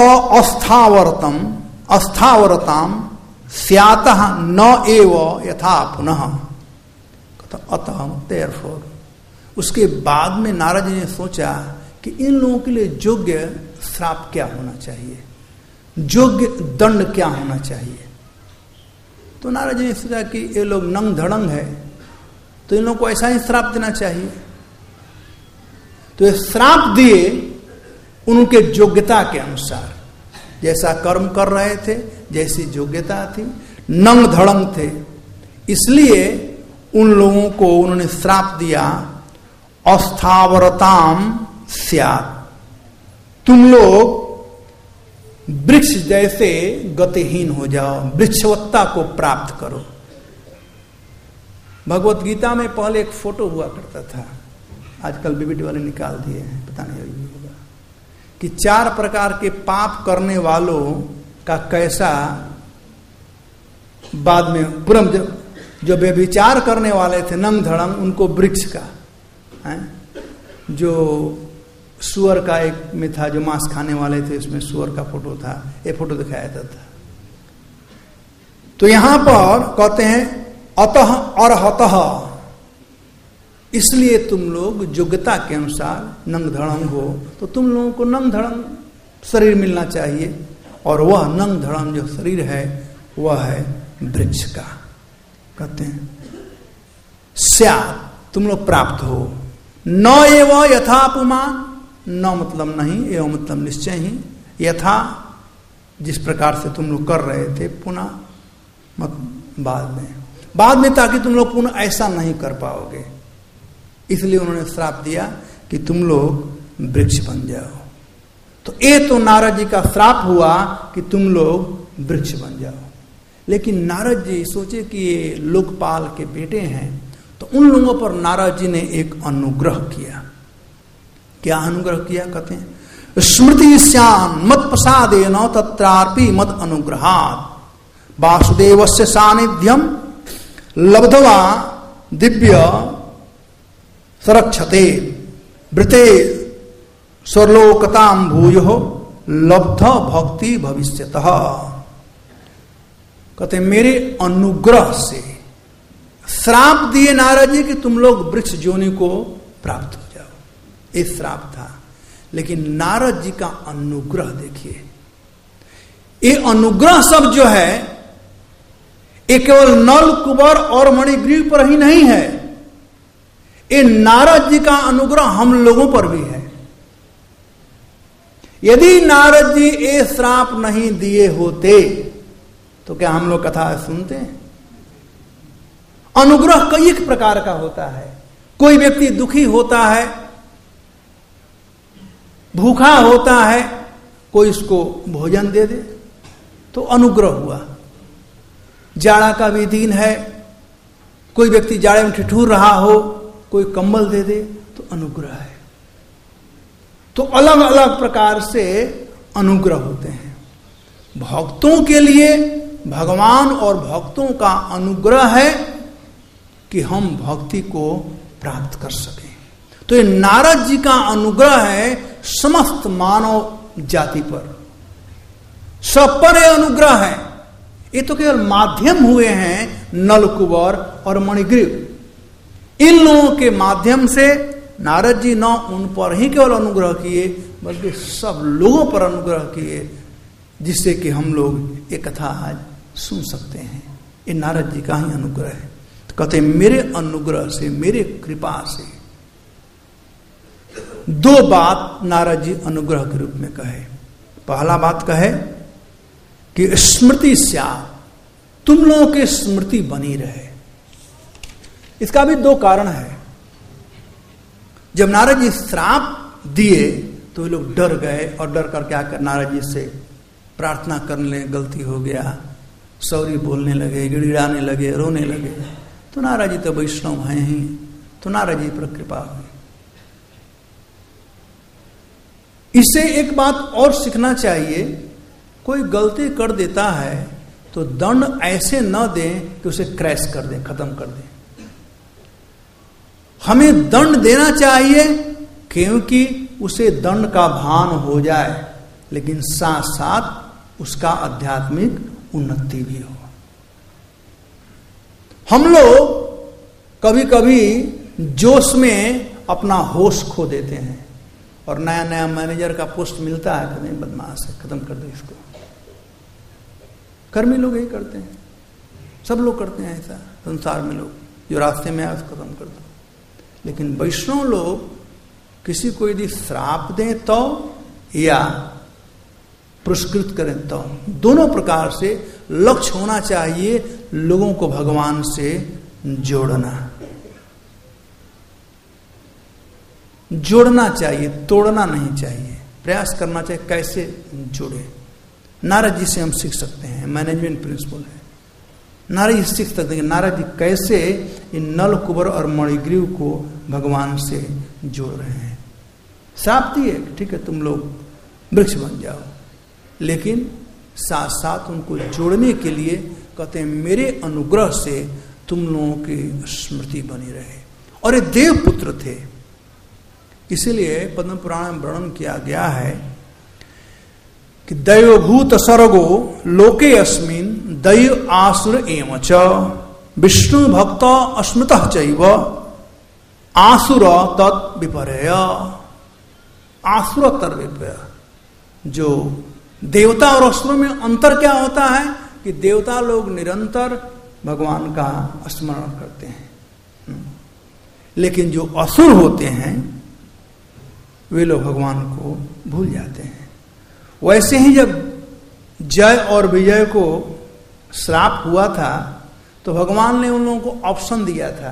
अस्थावरताम स्यातः न एव यथा पुनः। अतः देयरफॉर, उसके बाद में नारद जी ने सोचा कि इन लोगों के लिए योग्य श्राप क्या होना चाहिए, योग्य दंड क्या होना चाहिए। तो नारद जी ने सोचा कि ये लोग नंग धड़ंग है, तो इन लोगों को ऐसा ही श्राप देना चाहिए। तो ये श्राप दिए उनके योग्यता के अनुसार, जैसा कर्म कर रहे थे, जैसी योग्यता थी, नंग धड़ंग थे, इसलिए उन लोगों को उन्होंने श्राप दिया अस्थावरताम स्यात्, तुम लोग वृक्ष जैसे गतिहीन हो जाओ, वृक्षवत्ता को प्राप्त करो। भगवत गीता में पहले एक फोटो हुआ करता था, आजकल बीबीटी वाले निकाल दिए हैं, पता नहीं अभी होगा, कि 4 प्रकार के पाप करने वालों का कैसा बाद में पूर्व जो व्यभिचार करने वाले थे नंग धड़ंग, उनको वृक्ष का है, जो सुअर का एक में था, जो मांस खाने वाले थे उसमें सुअर का फोटो था, ये फोटो दिखाया जाता था। तो यहां पर कहते हैं अतः अर्हतः, इसलिए तुम लोग योग्यता के अनुसार नंग धड़ंग हो, तो तुम लोगों को नंग धड़ंग शरीर मिलना चाहिए, और वह नंग धड़ंग जो शरीर है वह है वृक्ष का। कहते हैं स्यात्, तुम लोग प्राप्त हो, न एव यथा पुमान, न मतलब नहीं, एवं मतलब निश्चय ही, यथा जिस प्रकार से तुम लोग कर रहे थे, पुनः मत बाद में ताकि तुम लोग पुनः ऐसा नहीं कर पाओगे, इसलिए उन्होंने श्राप दिया कि तुम लोग वृक्ष बन जाओ। तो ये तो नारद जी का श्राप हुआ कि तुम लोग वृक्ष बन जाओ। लेकिन नारद जी सोचे कि ये लोकपाल के बेटे हैं, तो उन लोगों पर नारद जी ने एक अनुग्रह किया। क्या अनुग्रह किया? कहते हैं स्मृति श्याम मत प्रसादेन तत्रापि मद अनुग्रहात् वासुदेवस्य सानिध्यम लब्ध्वा दिव्य सरक्षते वृते स्वर्लोकताम भूयो लब्ध भक्ति भविष्यतः। कहते मेरे अनुग्रह से श्राप दिए नारद जी कि तुम लोग वृक्ष जोनि को प्राप्त हो जाओ, ये श्राप था। लेकिन नारद जी का अनुग्रह देखिए, ये अनुग्रह सब जो है ये केवल नल कुबर और मणिग्रीव पर ही नहीं है, ये नारद जी का अनुग्रह हम लोगों पर भी है। यदि नारद जी ये श्राप नहीं दिए होते तो क्या हम लोग कथा सुनते हैं? अनुग्रह कई एक प्रकार का होता है। कोई व्यक्ति दुखी होता है, भूखा होता है, कोई उसको भोजन दे दे तो अनुग्रह हुआ। जाड़ा का भी दिन है, कोई व्यक्ति जाड़े में ठिठुर रहा हो, कोई कंबल दे दे तो अनुग्रह है। तो अलग अलग प्रकार से अनुग्रह होते हैं। भक्तों के लिए भगवान और भक्तों का अनुग्रह है कि हम भक्ति को प्राप्त कर सकें। तो ये नारद जी का अनुग्रह है समस्त मानव जाति पर, सब पर यह अनुग्रह है। ये तो केवल माध्यम हुए हैं नलकुबर और मणिग्रीव। इन लोगों के माध्यम से नारद जी न उन पर ही केवल अनुग्रह किए बल्कि सब लोगों पर अनुग्रह किए, जिससे कि हम लोग ये कथा आज सुन सकते हैं। ये नारद जी का ही अनुग्रह है। तो कहते मेरे अनुग्रह से, मेरे कृपा से 2 बात नारद जी अनुग्रह के रूप में कहे। पहला बात कहे कि स्मृति स्यात्, तुम लोगों की स्मृति बनी रहे। इसका भी 2 कारण है। जब नारद जी श्राप दिए तो वे लोग डर गए, और डर कर क्या कर नारद जी से प्रार्थना करने, गलती हो गया, सॉरी बोलने लगे, गिड़गिड़ाने लगे, रोने लगे। तो नारद जी तो वैष्णव हैं ही, तो नारद जी पर कृपा हुई। इससे एक बात और सीखना चाहिए, कोई गलती कर देता है तो दंड ऐसे न दें कि उसे क्रैश कर दें, खत्म कर दें। हमें दंड देना चाहिए क्योंकि उसे दंड का भान हो जाए, लेकिन साथ साथ उसका आध्यात्मिक उन्नति भी हो। हम लोग कभी कभी जोश में अपना होश खो देते हैं, और नया नया मैनेजर का पोस्ट मिलता है, कहते हैं बदमाश है, खत्म कर दो इसको। कर्मी लोग यही करते हैं। सब लोग करते हैं ऐसा संसार में, लोग जो रास्ते में आए उसको खत्म कर दो। लेकिन वैष्णव लोग किसी को यदि श्राप दें तो या पुरस्कृत करें तो, दोनों प्रकार से लक्ष्य होना चाहिए लोगों को भगवान से जोड़ना चाहिए, तोड़ना नहीं चाहिए। प्रयास करना चाहिए कैसे जोड़े। नारद जी से हम सीख सकते हैं, मैनेजमेंट प्रिंसिपल है। नारद जी सीख सकते हैं नारद जी कैसे इन नल कुबर और मणिग्रीव को भगवान से जोड़ रहे हैं। श्राप दिए, ठीक है तुम लोग वृक्ष बन जाओ, लेकिन साथ साथ उनको जोड़ने के लिए कहते हैं मेरे अनुग्रह से तुम लोगों की स्मृति बनी रहे। और ये देव पुत्र थे, इसीलिए पद्म पुराण में वर्णन किया गया है कि दैवभूत सर्गो लोके अस्मिन दैव आसुर एव च विष्णु भक्त अस्मृतः चैव आसुर तत् विपर्य। आसुर तर विपर्य, जो देवता और असुरों में अंतर क्या होता है कि देवता लोग निरंतर भगवान का स्मरण करते हैं, लेकिन जो असुर होते हैं वे लोग भगवान को भूल जाते हैं। वैसे ही जब जय और विजय को श्राप हुआ था तो भगवान ने उन लोगों को ऑप्शन दिया था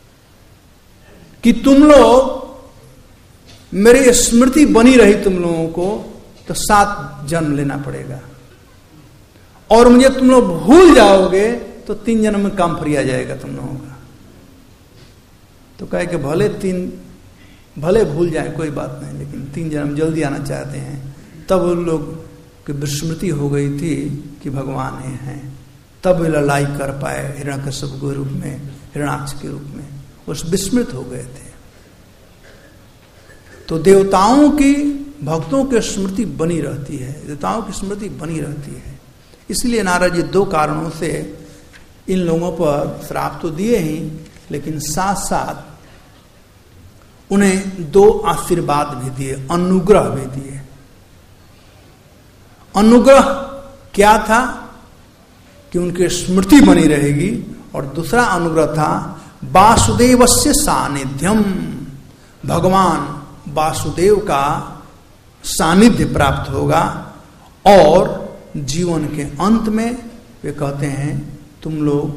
कि तुम लोग मेरी स्मृति बनी रही तुम लोगों को तो 7 जन्म लेना पड़ेगा, और मुझे तुम लोग भूल जाओगे तो 3 जन्म में काम फ्री आ जाएगा तुम लोगों का। तो कहे कि भले भूल जाए कोई बात नहीं, लेकिन 3 जन्म जल्दी आना चाहते हैं। तब उन लोग की विस्मृति हो गई थी कि भगवान ये हैं, तब वे लड़ाई कर पाए हिरण्यकश्यप के रूप में, हिरण्याक्ष के रूप में, उस विस्मृत हो गए थे। तो देवताओं की भक्तों की स्मृति बनी रहती है, देवताओं की स्मृति बनी रहती है। इसलिए नारद जी 2 कारणों से इन लोगों पर श्राप तो दिए ही, लेकिन साथ साथ उन्हें 2 आशीर्वाद भी दिए, अनुग्रह भी दिए। अनुग्रह क्या था कि उनकी स्मृति बनी रहेगी, और दूसरा अनुग्रह था वासुदेवस्य सानिध्यम, भगवान वासुदेव का सानिध्य प्राप्त होगा। और जीवन के अंत में वे कहते हैं तुम लोग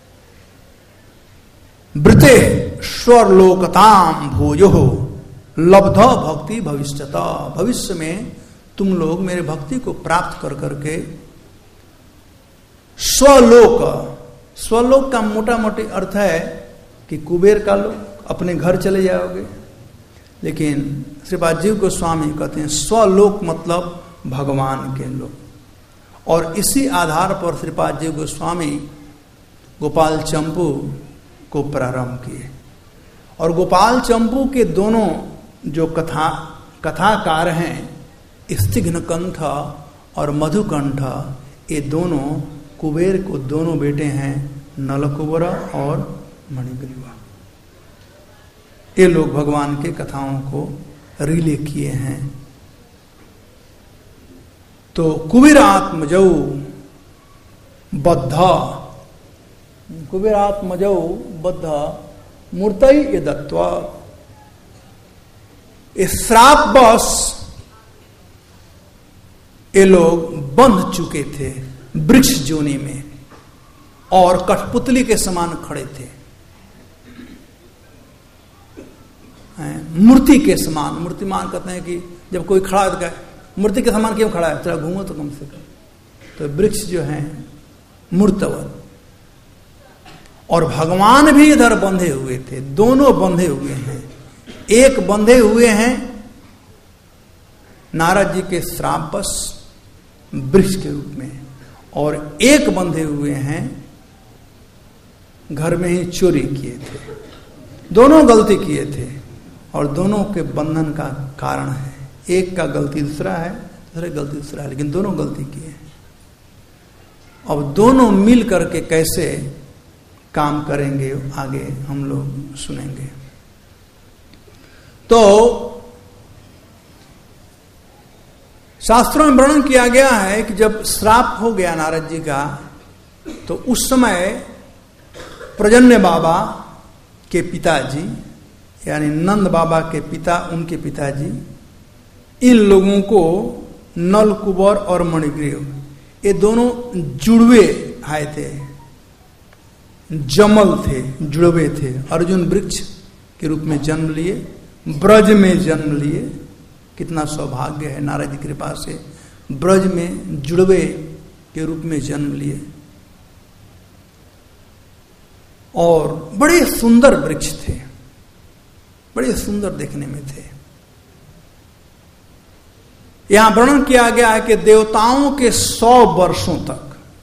वृते स्वर्लोकताम भोजो लब्ध भक्ति भविष्यता, भविष्य में तुम लोग मेरे भक्ति को प्राप्त कर करके स्वलोक का मोटा मोटी अर्थ है कि कुबेर का लोक, अपने घर चले जाओगे। लेकिन श्रीपाद जी गोस्वामी कहते हैं स्वलोक मतलब भगवान के लोक, और इसी आधार पर श्रीपाद जी गोस्वामी गोपाल चंपू को प्रारंभ किए। और गोपाल चंपू के दोनों जो कथाकार हैं, स्तिघ्न कंठ और मधुकंठ, ये दोनों कुबेर को दोनों बेटे हैं, नलकुबर और मणिग्रीवा। ये लोग भगवान के कथाओं को रिले किए हैं। तो कुबेरात्मजौ बद्ध मूर्तई ये दत्वा, इस श्राप बस ये लोग बंध चुके थे वृक्ष जोनी में, और कठपुतली के समान खड़े थे, मूर्ति के समान। मूर्तिमान कहते हैं कि जब कोई खड़ा है तो मूर्ति के समान क्यों खड़ा है, थोड़ा घूमो तो कम से कम। तो वृक्ष जो है मूर्तवत, और भगवान भी इधर बंधे हुए थे, दोनों बंधे हुए हैं। एक बंधे हुए हैं नारद जी के श्रापवश वृक्ष के रूप में, और एक बंधे हुए हैं घर में ही चोरी किए थे। दोनों गलती किए थे, और दोनों के बंधन का कारण है, एक का गलती दूसरा है, दूसरे गलती दूसरा है, लेकिन दोनों गलती किए। अब दोनों मिल करके कैसे काम करेंगे आगे हम लोग सुनेंगे। तो शास्त्रों में वर्णन किया गया है कि जब श्राप हो गया नारद जी का, तो उस समय प्रजन्य बाबा के पिताजी यानी नंद बाबा के पिता, उनके पिताजी, इन लोगों को नल कुबर और मणिग्रीव ये दोनों जुड़वे आए थे, जमल थे, जुड़वे थे। अर्जुन वृक्ष के रूप में जन्म लिए, ब्रज में जन्म लिए। कितना सौभाग्य है, नारद की कृपा से ब्रज में जुड़वे के रूप में जन्म लिए। और बड़े सुंदर वृक्ष थे, बड़े सुंदर देखने में थे। यहां वर्णन किया गया है कि देवताओं के 100 वर्षों तक,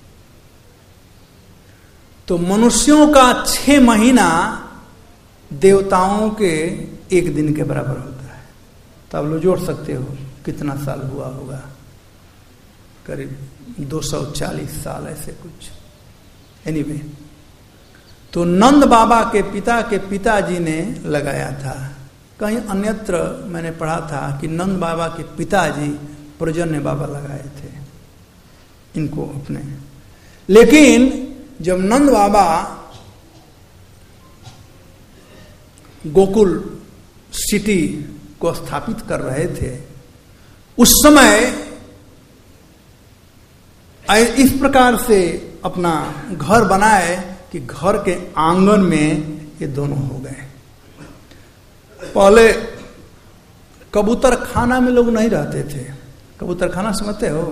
तो मनुष्यों का 6 महीना देवताओं के 1 दिन के बराबर होता है। तो आप लोग जोड़ सकते हो कितना साल हुआ होगा, करीब 240 साल ऐसे कुछ। एनीवे, तो नंद बाबा के पिताजी ने लगाया था। कहीं अन्यत्र मैंने पढ़ा था कि नंद बाबा के पिताजी प्रजन्य बाबा लगाए थे इनको अपने। लेकिन जब नंद बाबा गोकुल सिटी को स्थापित कर रहे थे, उस समय इस प्रकार से अपना घर बनाए कि घर के आंगन में ये दोनों हो गए। पहले कबूतर खाना में लोग नहीं रहते थे। कबूतर खाना समझते हो?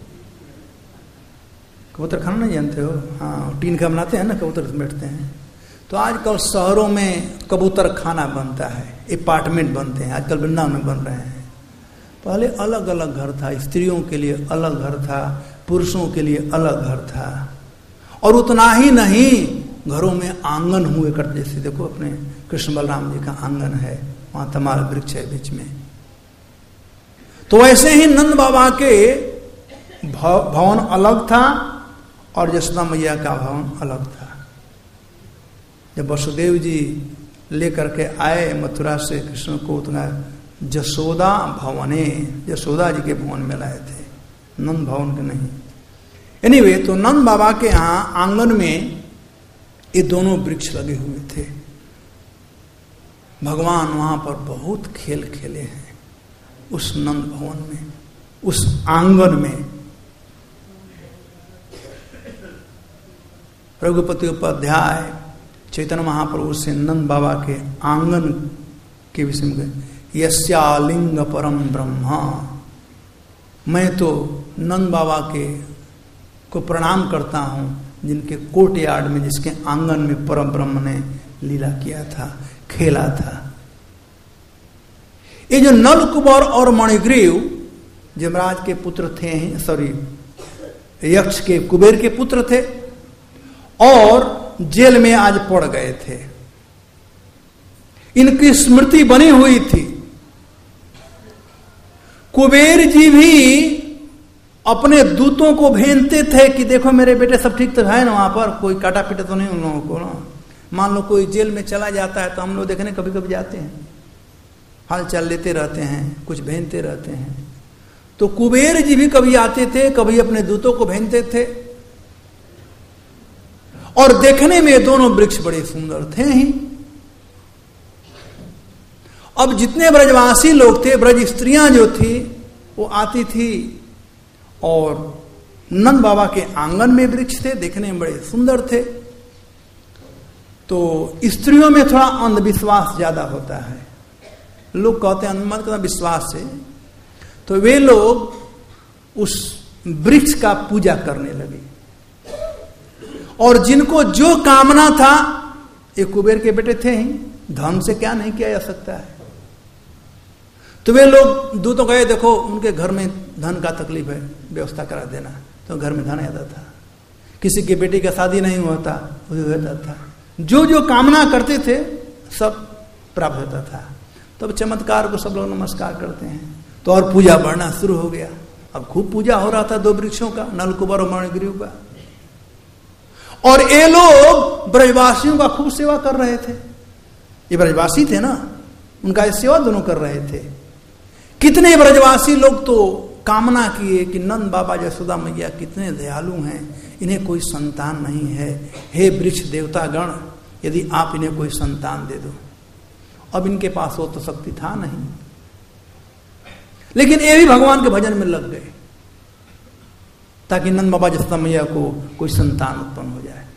कबूतर खाना नहीं जानते हो? हाँ, टीन का बनाते हैं ना, कबूतर बैठते हैं। तो आजकल शहरों में कबूतर खाना बनता है, अपार्टमेंट बनते हैं, आजकल वृंदावन में बन रहे हैं। पहले अलग अलग घर था, स्त्रियों के लिए अलग घर था, पुरुषों के लिए अलग घर था। और उतना ही नहीं, घरों में आंगन हुए करते। जैसे देखो अपने कृष्ण बलराम जी का आंगन है, वहां तमाल वृक्ष है बीच में। तो वैसे ही नंद बाबा के भवन अलग था और यशोदा मैया का भवन अलग था। जब वसुदेव जी लेकर के आए मथुरा से कृष्ण को, उतना जसोदा भवने, जसोदा जी के भवन में लाए थे, नंद भवन के नहीं। एनीवे, तो नंद बाबा के यहां आंगन में ये दोनों वृक्ष लगे हुए थे। भगवान वहां पर बहुत खेल खेले हैं उस नंद भवन में, उस आंगन में। रघुपति उपाध्याय चैतन्य महाप्रभु से नंद बाबा के आंगन के विषय में, यस्यालिंग परम ब्रह्मा, मैं तो नंद बाबा के को प्रणाम करता हूं जिनके कोर्टयार्ड में, जिसके आंगन में परम ब्रह्म ने लीला किया था, खेला था। ये जो नल कुबर और मणिग्रीव जमराज के पुत्र थे, यक्ष के, कुबेर के पुत्र थे और जेल में आज पड़ गए थे। इनकी स्मृति बनी हुई थी। कुबेर जी भी अपने दूतों को भेजते थे कि देखो मेरे बेटे सब ठीक तो है ना, वहां पर कोई काटा पीटा तो नहीं उन लोगों को ना। मान लो कोई जेल में चला जाता है तो हम लोग देखने कभी कभी जाते हैं, हाल चाल लेते रहते हैं, कुछ भेजते रहते हैं। तो कुबेर जी भी कभी आते थे, कभी अपने दूतों को भेजते थे। और देखने में दोनों वृक्ष बड़े सुंदर थे ही। अब जितने ब्रजवासी लोग थे, ब्रज स्त्रियां जो थी वो आती थी और नंद बाबा के आंगन में वृक्ष थे, देखने में बड़े सुंदर थे। तो स्त्रियों में थोड़ा अंधविश्वास ज्यादा होता है, लोग कहते हैं अनुमान का विश्वास से। तो वे लोग उस वृक्ष का पूजा करने लगे और जिनको जो कामना था, ये कुबेर के बेटे थे ही, धन से क्या नहीं किया जा सकता है। तो वे लोग दूतों कहे देखो उनके घर में धन का तकलीफ है, व्यवस्था करा देना। तो घर में धन आता था। किसी की बेटी का शादी नहीं होता, वो होता था। जो जो कामना करते थे सब प्राप्त होता था। तब चमत्कार को सब लोग नमस्कार करते हैं। तो और पूजा बढ़ना शुरू हो गया। अब खूब पूजा हो रहा था दो वृक्षों का, नलकुबर और मणिग्रीव का। और ये लोग ब्रजवासियों का खूब सेवा कर रहे थे। ये ब्रजवासी थे ना, उनका सेवा दोनों कर रहे थे। कितने ब्रजवासी लोग तो कामना किए कि नंद बाबा यशोदा मैया कितने दयालु हैं, इन्हें कोई संतान नहीं है, हे वृक्ष देवता गण, यदि आप इन्हें कोई संतान दे दो। अब इनके पास वो तो शक्ति था नहीं, लेकिन ये भी भगवान के भजन में लग गए ताकि नंद बाबा यशोदा मैया को कोई संतान उत्पन्न हो जाए।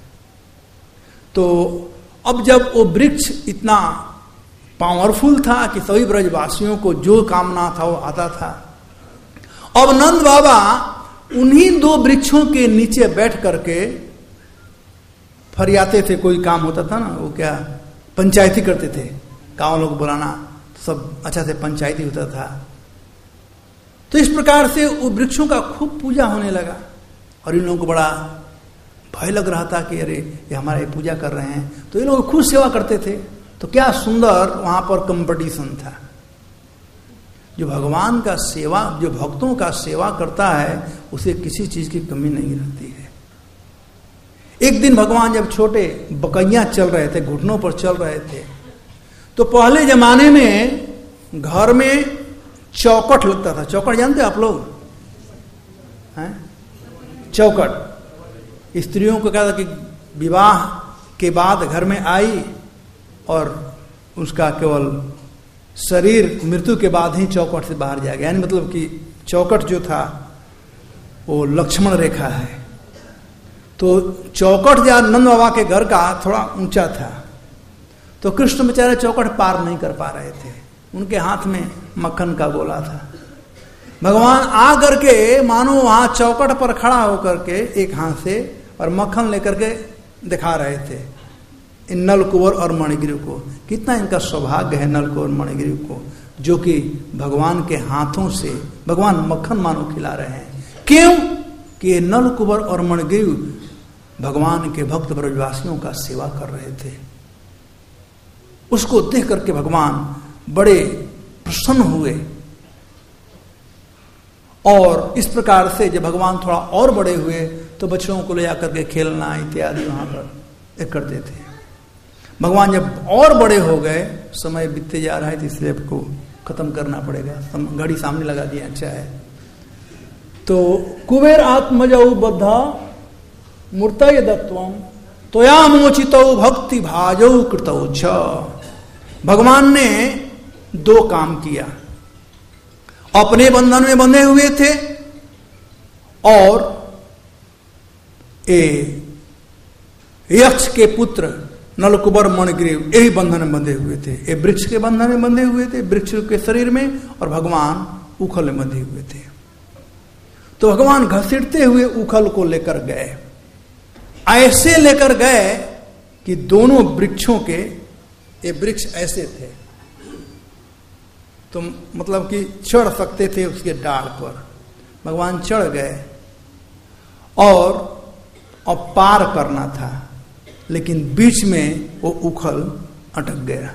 तो अब जब वो वृक्ष इतना पावरफुल था कि सभी ब्रजवासियों को जो कामना था वो आता था, अब नंद बाबा उन्हीं 2 वृक्षों के नीचे बैठ करके फरियाते थे। कोई काम होता था ना, वो क्या पंचायती करते थे, गांव लोग बुलाना, सब अच्छा से पंचायती होता था। तो इस प्रकार से वो वृक्षों का खूब पूजा होने लगा और इन लोगों को बड़ा भय लग रहा था कि अरे ये हमारे पूजा कर रहे हैं, तो ये लोग खुद सेवा करते थे। तो क्या सुंदर वहां पर कंपटीशन था। जो भगवान का सेवा, जो भक्तों का सेवा करता है, उसे किसी चीज की कमी नहीं रहती है। एक दिन भगवान जब छोटे बकैया चल रहे थे, घुटनों पर चल रहे थे, तो पहले जमाने में घर में चौखट लगता था। चौखट जानते आप लोग हैं? चौखट स्त्रियों को क्या था कि विवाह के बाद घर में आई और उसका केवल शरीर मृत्यु के बाद ही चौखट से बाहर जाएगा, यानी मतलब कि चौखट जो था वो लक्ष्मण रेखा है। तो चौखट या नंद बाबा के घर का थोड़ा ऊंचा था, तो कृष्ण बेचारे चौखट पार नहीं कर पा रहे थे, उनके हाथ में मक्खन का गोला था। भगवान आ करके मानो वहां चौखट पर खड़ा होकर के एक हाथ से और मक्खन लेकर के दिखा रहे थे इन नलकुबर और मणिग्रीव को। कितना इनका सौभाग्य है नलकुबर और मणिग्रीव को, जो कि भगवान के हाथों से भगवान मक्खन मानो खिला रहे हैं। क्यों कि ये नलकुबर और मणिग्रीव भगवान के भक्त ब्रजवासियों का सेवा कर रहे थे। उसको देख करके भगवान बड़े प्रसन्न हुए और इस प्रकार से जब भगवान थोड़ा और बड़े हुए तो बच्चों को ले जाकर के खेलना इत्यादि वहां पर करते थे। भगवान जब और बड़े हो गए, समय बीतते जा रहा है तो इसलिए आपको खत्म करना पड़ेगा, घड़ी सामने लगा दिया, अच्छा है। तो कुबेर आत्मजौ बद्धा मूर्तय दत्वम त्वया मोचितौ भक्ति भाजौ कृतौ छ। भगवान ने 2 काम किया, अपने बंधन में बंधे हुए थे और यक्ष के पुत्र नलकुबर मणिग्रीव यही बंधन में बंधे हुए थे। ये वृक्ष के बंधन में बंधे हुए थे, वृक्ष के शरीर में, और भगवान उखल में बंधे हुए थे। तो भगवान घसीटते हुए उखल को लेकर गए, ऐसे लेकर गए कि दोनों वृक्षों के ये वृक्ष ऐसे थे, तो मतलब कि चढ़ सकते थे उसके डाल पर। भगवान चढ़ गए और अब पार करना था, लेकिन बीच में वो उखल अटक गया।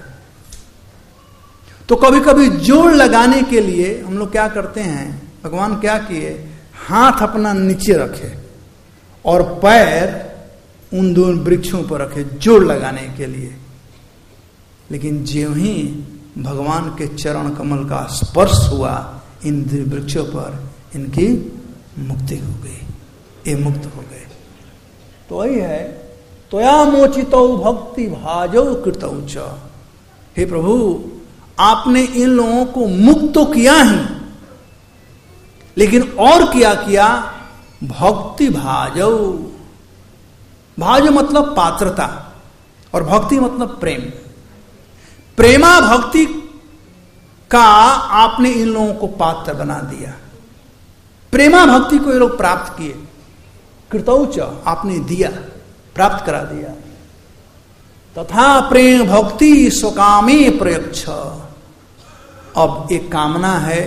तो कभी कभी जोड़ लगाने के लिए हम लोग क्या करते हैं, भगवान क्या किए, हाथ अपना नीचे रखे और पैर उन 2 वृक्षों पर रखे जोड़ लगाने के लिए। लेकिन ज्यों ही भगवान के चरण कमल का स्पर्श हुआ इन वृक्षों पर, इनकी मुक्ति हो गई, ये मुक्त हो गए। तो वही है त्वया मोचितौ भक्ति भाजौ कृतौ च। हे प्रभु, आपने इन लोगों को मुक्त तो किया ही, लेकिन और क्या किया, भक्ति भाजौ। भाजौ मतलब पात्रता और भक्ति मतलब प्रेम। प्रेमा भक्ति का आपने इन लोगों को पात्र बना दिया, प्रेमा भक्ति को ये लोग प्राप्त किए। कृतौ च, आपने दिया, प्राप्त करा दिया। तथा प्रेम भक्ति स्वकामे प्रयच्छ। अब एक कामना है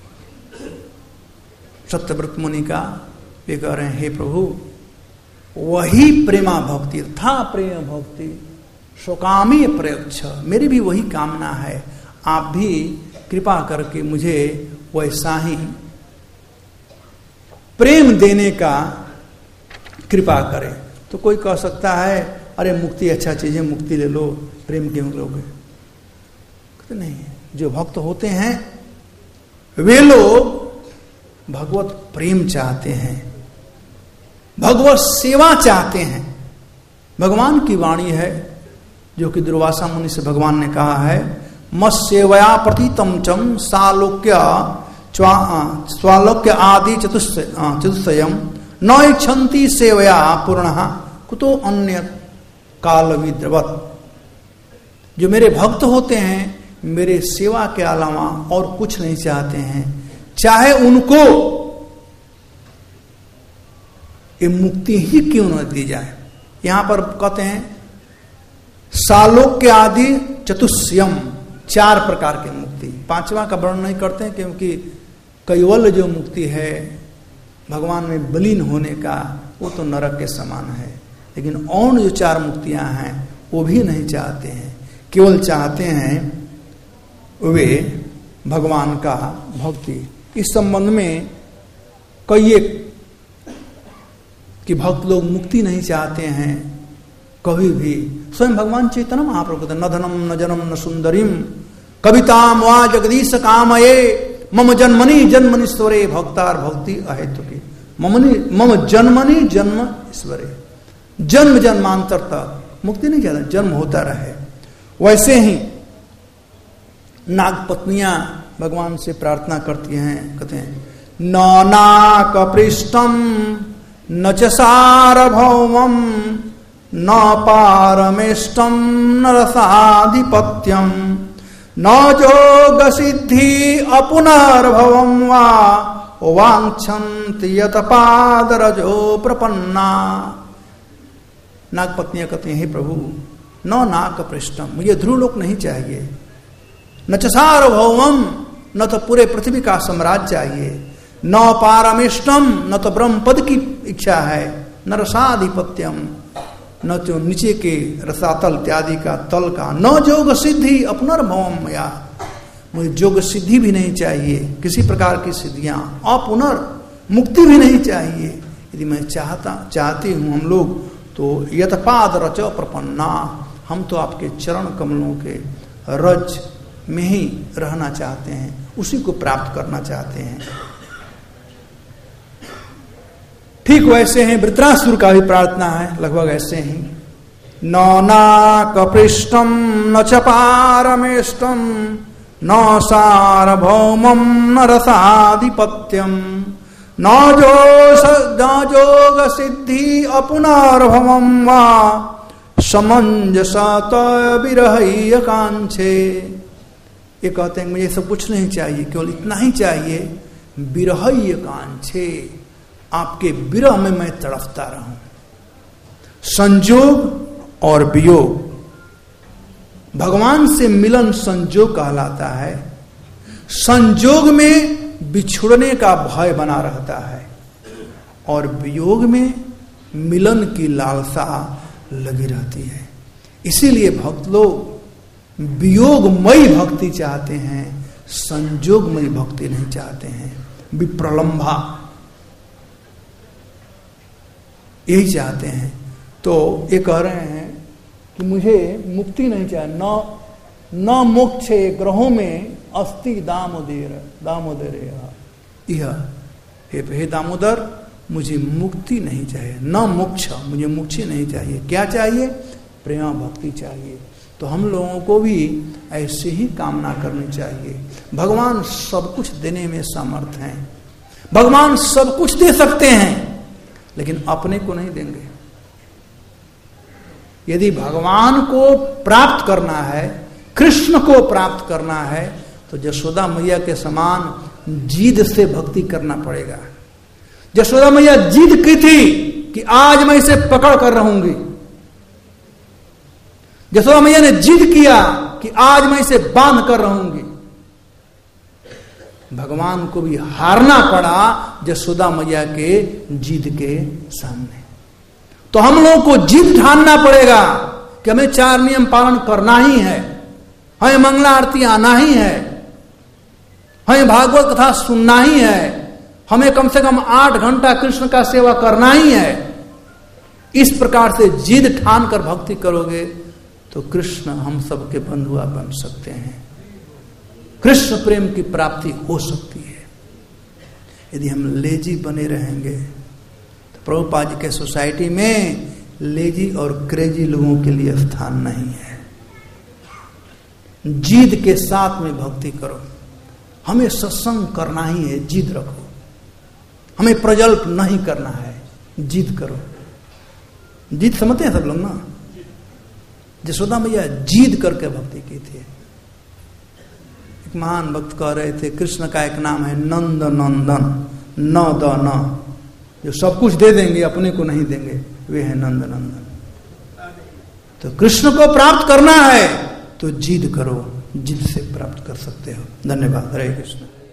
सत्यव्रत मुनि का, वे कह रहे हैं हे प्रभु, वही प्रेमा भक्ति था, प्रेम भक्ति स्वकामे प्रयच्छ, मेरी भी वही कामना है, आप भी कृपा करके मुझे वैसा ही प्रेम देने का कृपा करें। तो कोई कह सकता है अरे मुक्ति अच्छा चीज है, मुक्ति ले लो, प्रेम क्यों लोगे? नहीं, जो भक्त होते हैं वे लोग भगवत प्रेम चाहते हैं, भगवत सेवा चाहते हैं। भगवान की वाणी है जो कि दुर्वासा मुनि से भगवान ने कहा है, मत्सेवया प्रतितम चम सालोक्य स्वालोक्य आदि चतुष्टयम न इच्छन्ति सेवया पूर्णः कुतो अन्य काल विद्रवत। जो मेरे भक्त होते हैं मेरे सेवा के अलावा और कुछ नहीं चाहते हैं, चाहे उनको ये मुक्ति ही क्यों न दी जाए। यहां पर कहते हैं सालोक्य आदि चतुष्यम, 4 प्रकार की मुक्ति। 5वां का वर्णन नहीं करते हैं क्योंकि कैवल्य जो मुक्ति है भगवान में विलीन होने का, वो तो नरक के समान है। लेकिन और जो 4 मुक्तियां हैं वो भी नहीं चाहते हैं, केवल चाहते हैं वे भगवान का भक्ति। इस संबंध में कई कि भक्त लोग मुक्ति नहीं चाहते हैं कभी भी। स्वयं भगवान चैतन्य महाप्रभु कहते न धनम न जनम न सुंदरीम कविताम वा जगदीश कामये मम जन्मनि जन्मनीश्वरे भक्तार भक्ति अहेतुकी। मम जन्मनि जन्म ईश्वरे, जन्म जन्मांतर तक मुक्ति नहीं चाहता, जन्म होता रहे। वैसे ही नागपत्नियां भगवान से प्रार्थना करती हैं, कहते हैं न नाक पृष्ठम न च सार्वभौमम न पारमेष्टम न रसाधिपत्यम न जोग सिद्धि अपुनर्भवम वा वांछन्ति यत पादरजो प्रपन्ना। नागपत्नियां कहती हैं हे प्रभु न नाक पृष्ठम, मुझे ध्रुवलोक नहीं चाहिए, न च सार्वभौमम, न तो पूरे पृथ्वी का साम्राज्य चाहिए, न पारमेष्टम, न तो ब्रह्म पद की इच्छा है, न रसाधिपत्यम, न तो नीचे के रसातल इत्यादि का तल का, न जोग सिद्धि अपनर्भवम, या मुझे जोग सिद्धि भी नहीं चाहिए, किसी प्रकार की सिद्धियां, अपुनर मुक्ति भी नहीं चाहिए। यदि मैं चाहती हूं हम लोग तो यतपाद रच प्रपन्ना, हम तो आपके चरण कमलों के रज में ही रहना चाहते हैं, उसी को प्राप्त करना चाहते हैं। ठीक वैसे हैं वृत्रासुर का भी प्रार्थना है लगभग ऐसे ही, न नाक पृष्ठम न च पारमेष्टम न सार्वभौमम न रसाधिपत्यम न जोग सिद्धि अपुनर्भवम वा समंजसत विरहय कांक्षे। ये कहते हैं मुझे सब कुछ नहीं चाहिए, केवल इतना ही चाहिए, विरहय कांक्षे, आपके विरह में मैं तड़पता रहूं। संजोग और वियोग, भगवान से मिलन संजोग कहलाता है। संजोग में बिछुड़ने का भय बना रहता है और वियोग में मिलन की लालसा लगी रहती है। इसीलिए भक्त लोग वियोगमयी भक्ति चाहते हैं, संजोगमयी भक्ति नहीं चाहते हैं। विप्रलंभा यही चाहते हैं। तो ये कह रहे हैं कि मुझे मुक्ति नहीं चाहिए, न मोक्षे ग्रहों में अस्ति दामोदर यह, हे दामोदर मुझे मुक्ति नहीं चाहिए, न मोक्ष, मुझे मोक्ष नहीं चाहिए। क्या चाहिए? प्रेम भक्ति चाहिए। तो हम लोगों को भी ऐसे ही कामना करनी चाहिए। भगवान सब कुछ देने में समर्थ हैं, भगवान सब कुछ दे सकते हैं, लेकिन अपने को नहीं देंगे। यदि भगवान को प्राप्त करना है, कृष्ण को प्राप्त करना है, तो यशोदा मैया के समान जिद से भक्ति करना पड़ेगा। यशोदा मैया जिद की थी कि आज मैं इसे पकड़ कर रहूंगी। यशोदा मैया ने जिद किया कि आज मैं इसे बांध कर रहूंगी। भगवान को भी हारना पड़ा यशोदा मैया के जिद के सामने। तो हम लोगों को जिद ठानना पड़ेगा कि हमें 4 नियम पालन करना ही है, हमें मंगला आरती आना ही है, हमें भागवत कथा सुनना ही है, हमें कम से कम 8 घंटा कृष्ण का सेवा करना ही है। इस प्रकार से जिद ठान कर भक्ति करोगे तो कृष्ण हम सबके बंधुआ बन सकते हैं, कृष्ण प्रेम की प्राप्ति हो सकती है। यदि हम लेजी बने रहेंगे तो प्रभुपाद जी के सोसाइटी में लेजी और क्रेजी लोगों के लिए स्थान नहीं है। जिद के साथ में भक्ति करो। हमें सत्संग करना ही है, जिद रखो। हमें प्रजल्प नहीं करना है, जिद करो। जिद समझते हैं सब लोग ना। यशोदा मैया जिद करके भक्ति की थी। एक महान भक्त कह रहे थे कृष्ण का एक नाम है नंद नंदन, न द न, जो सब कुछ दे देंगे अपने को नहीं देंगे, वे हैं नंद नंदन। तो कृष्ण को प्राप्त करना है तो जिद करो, जिद से प्राप्त कर सकते हो। धन्यवाद। हरे कृष्ण।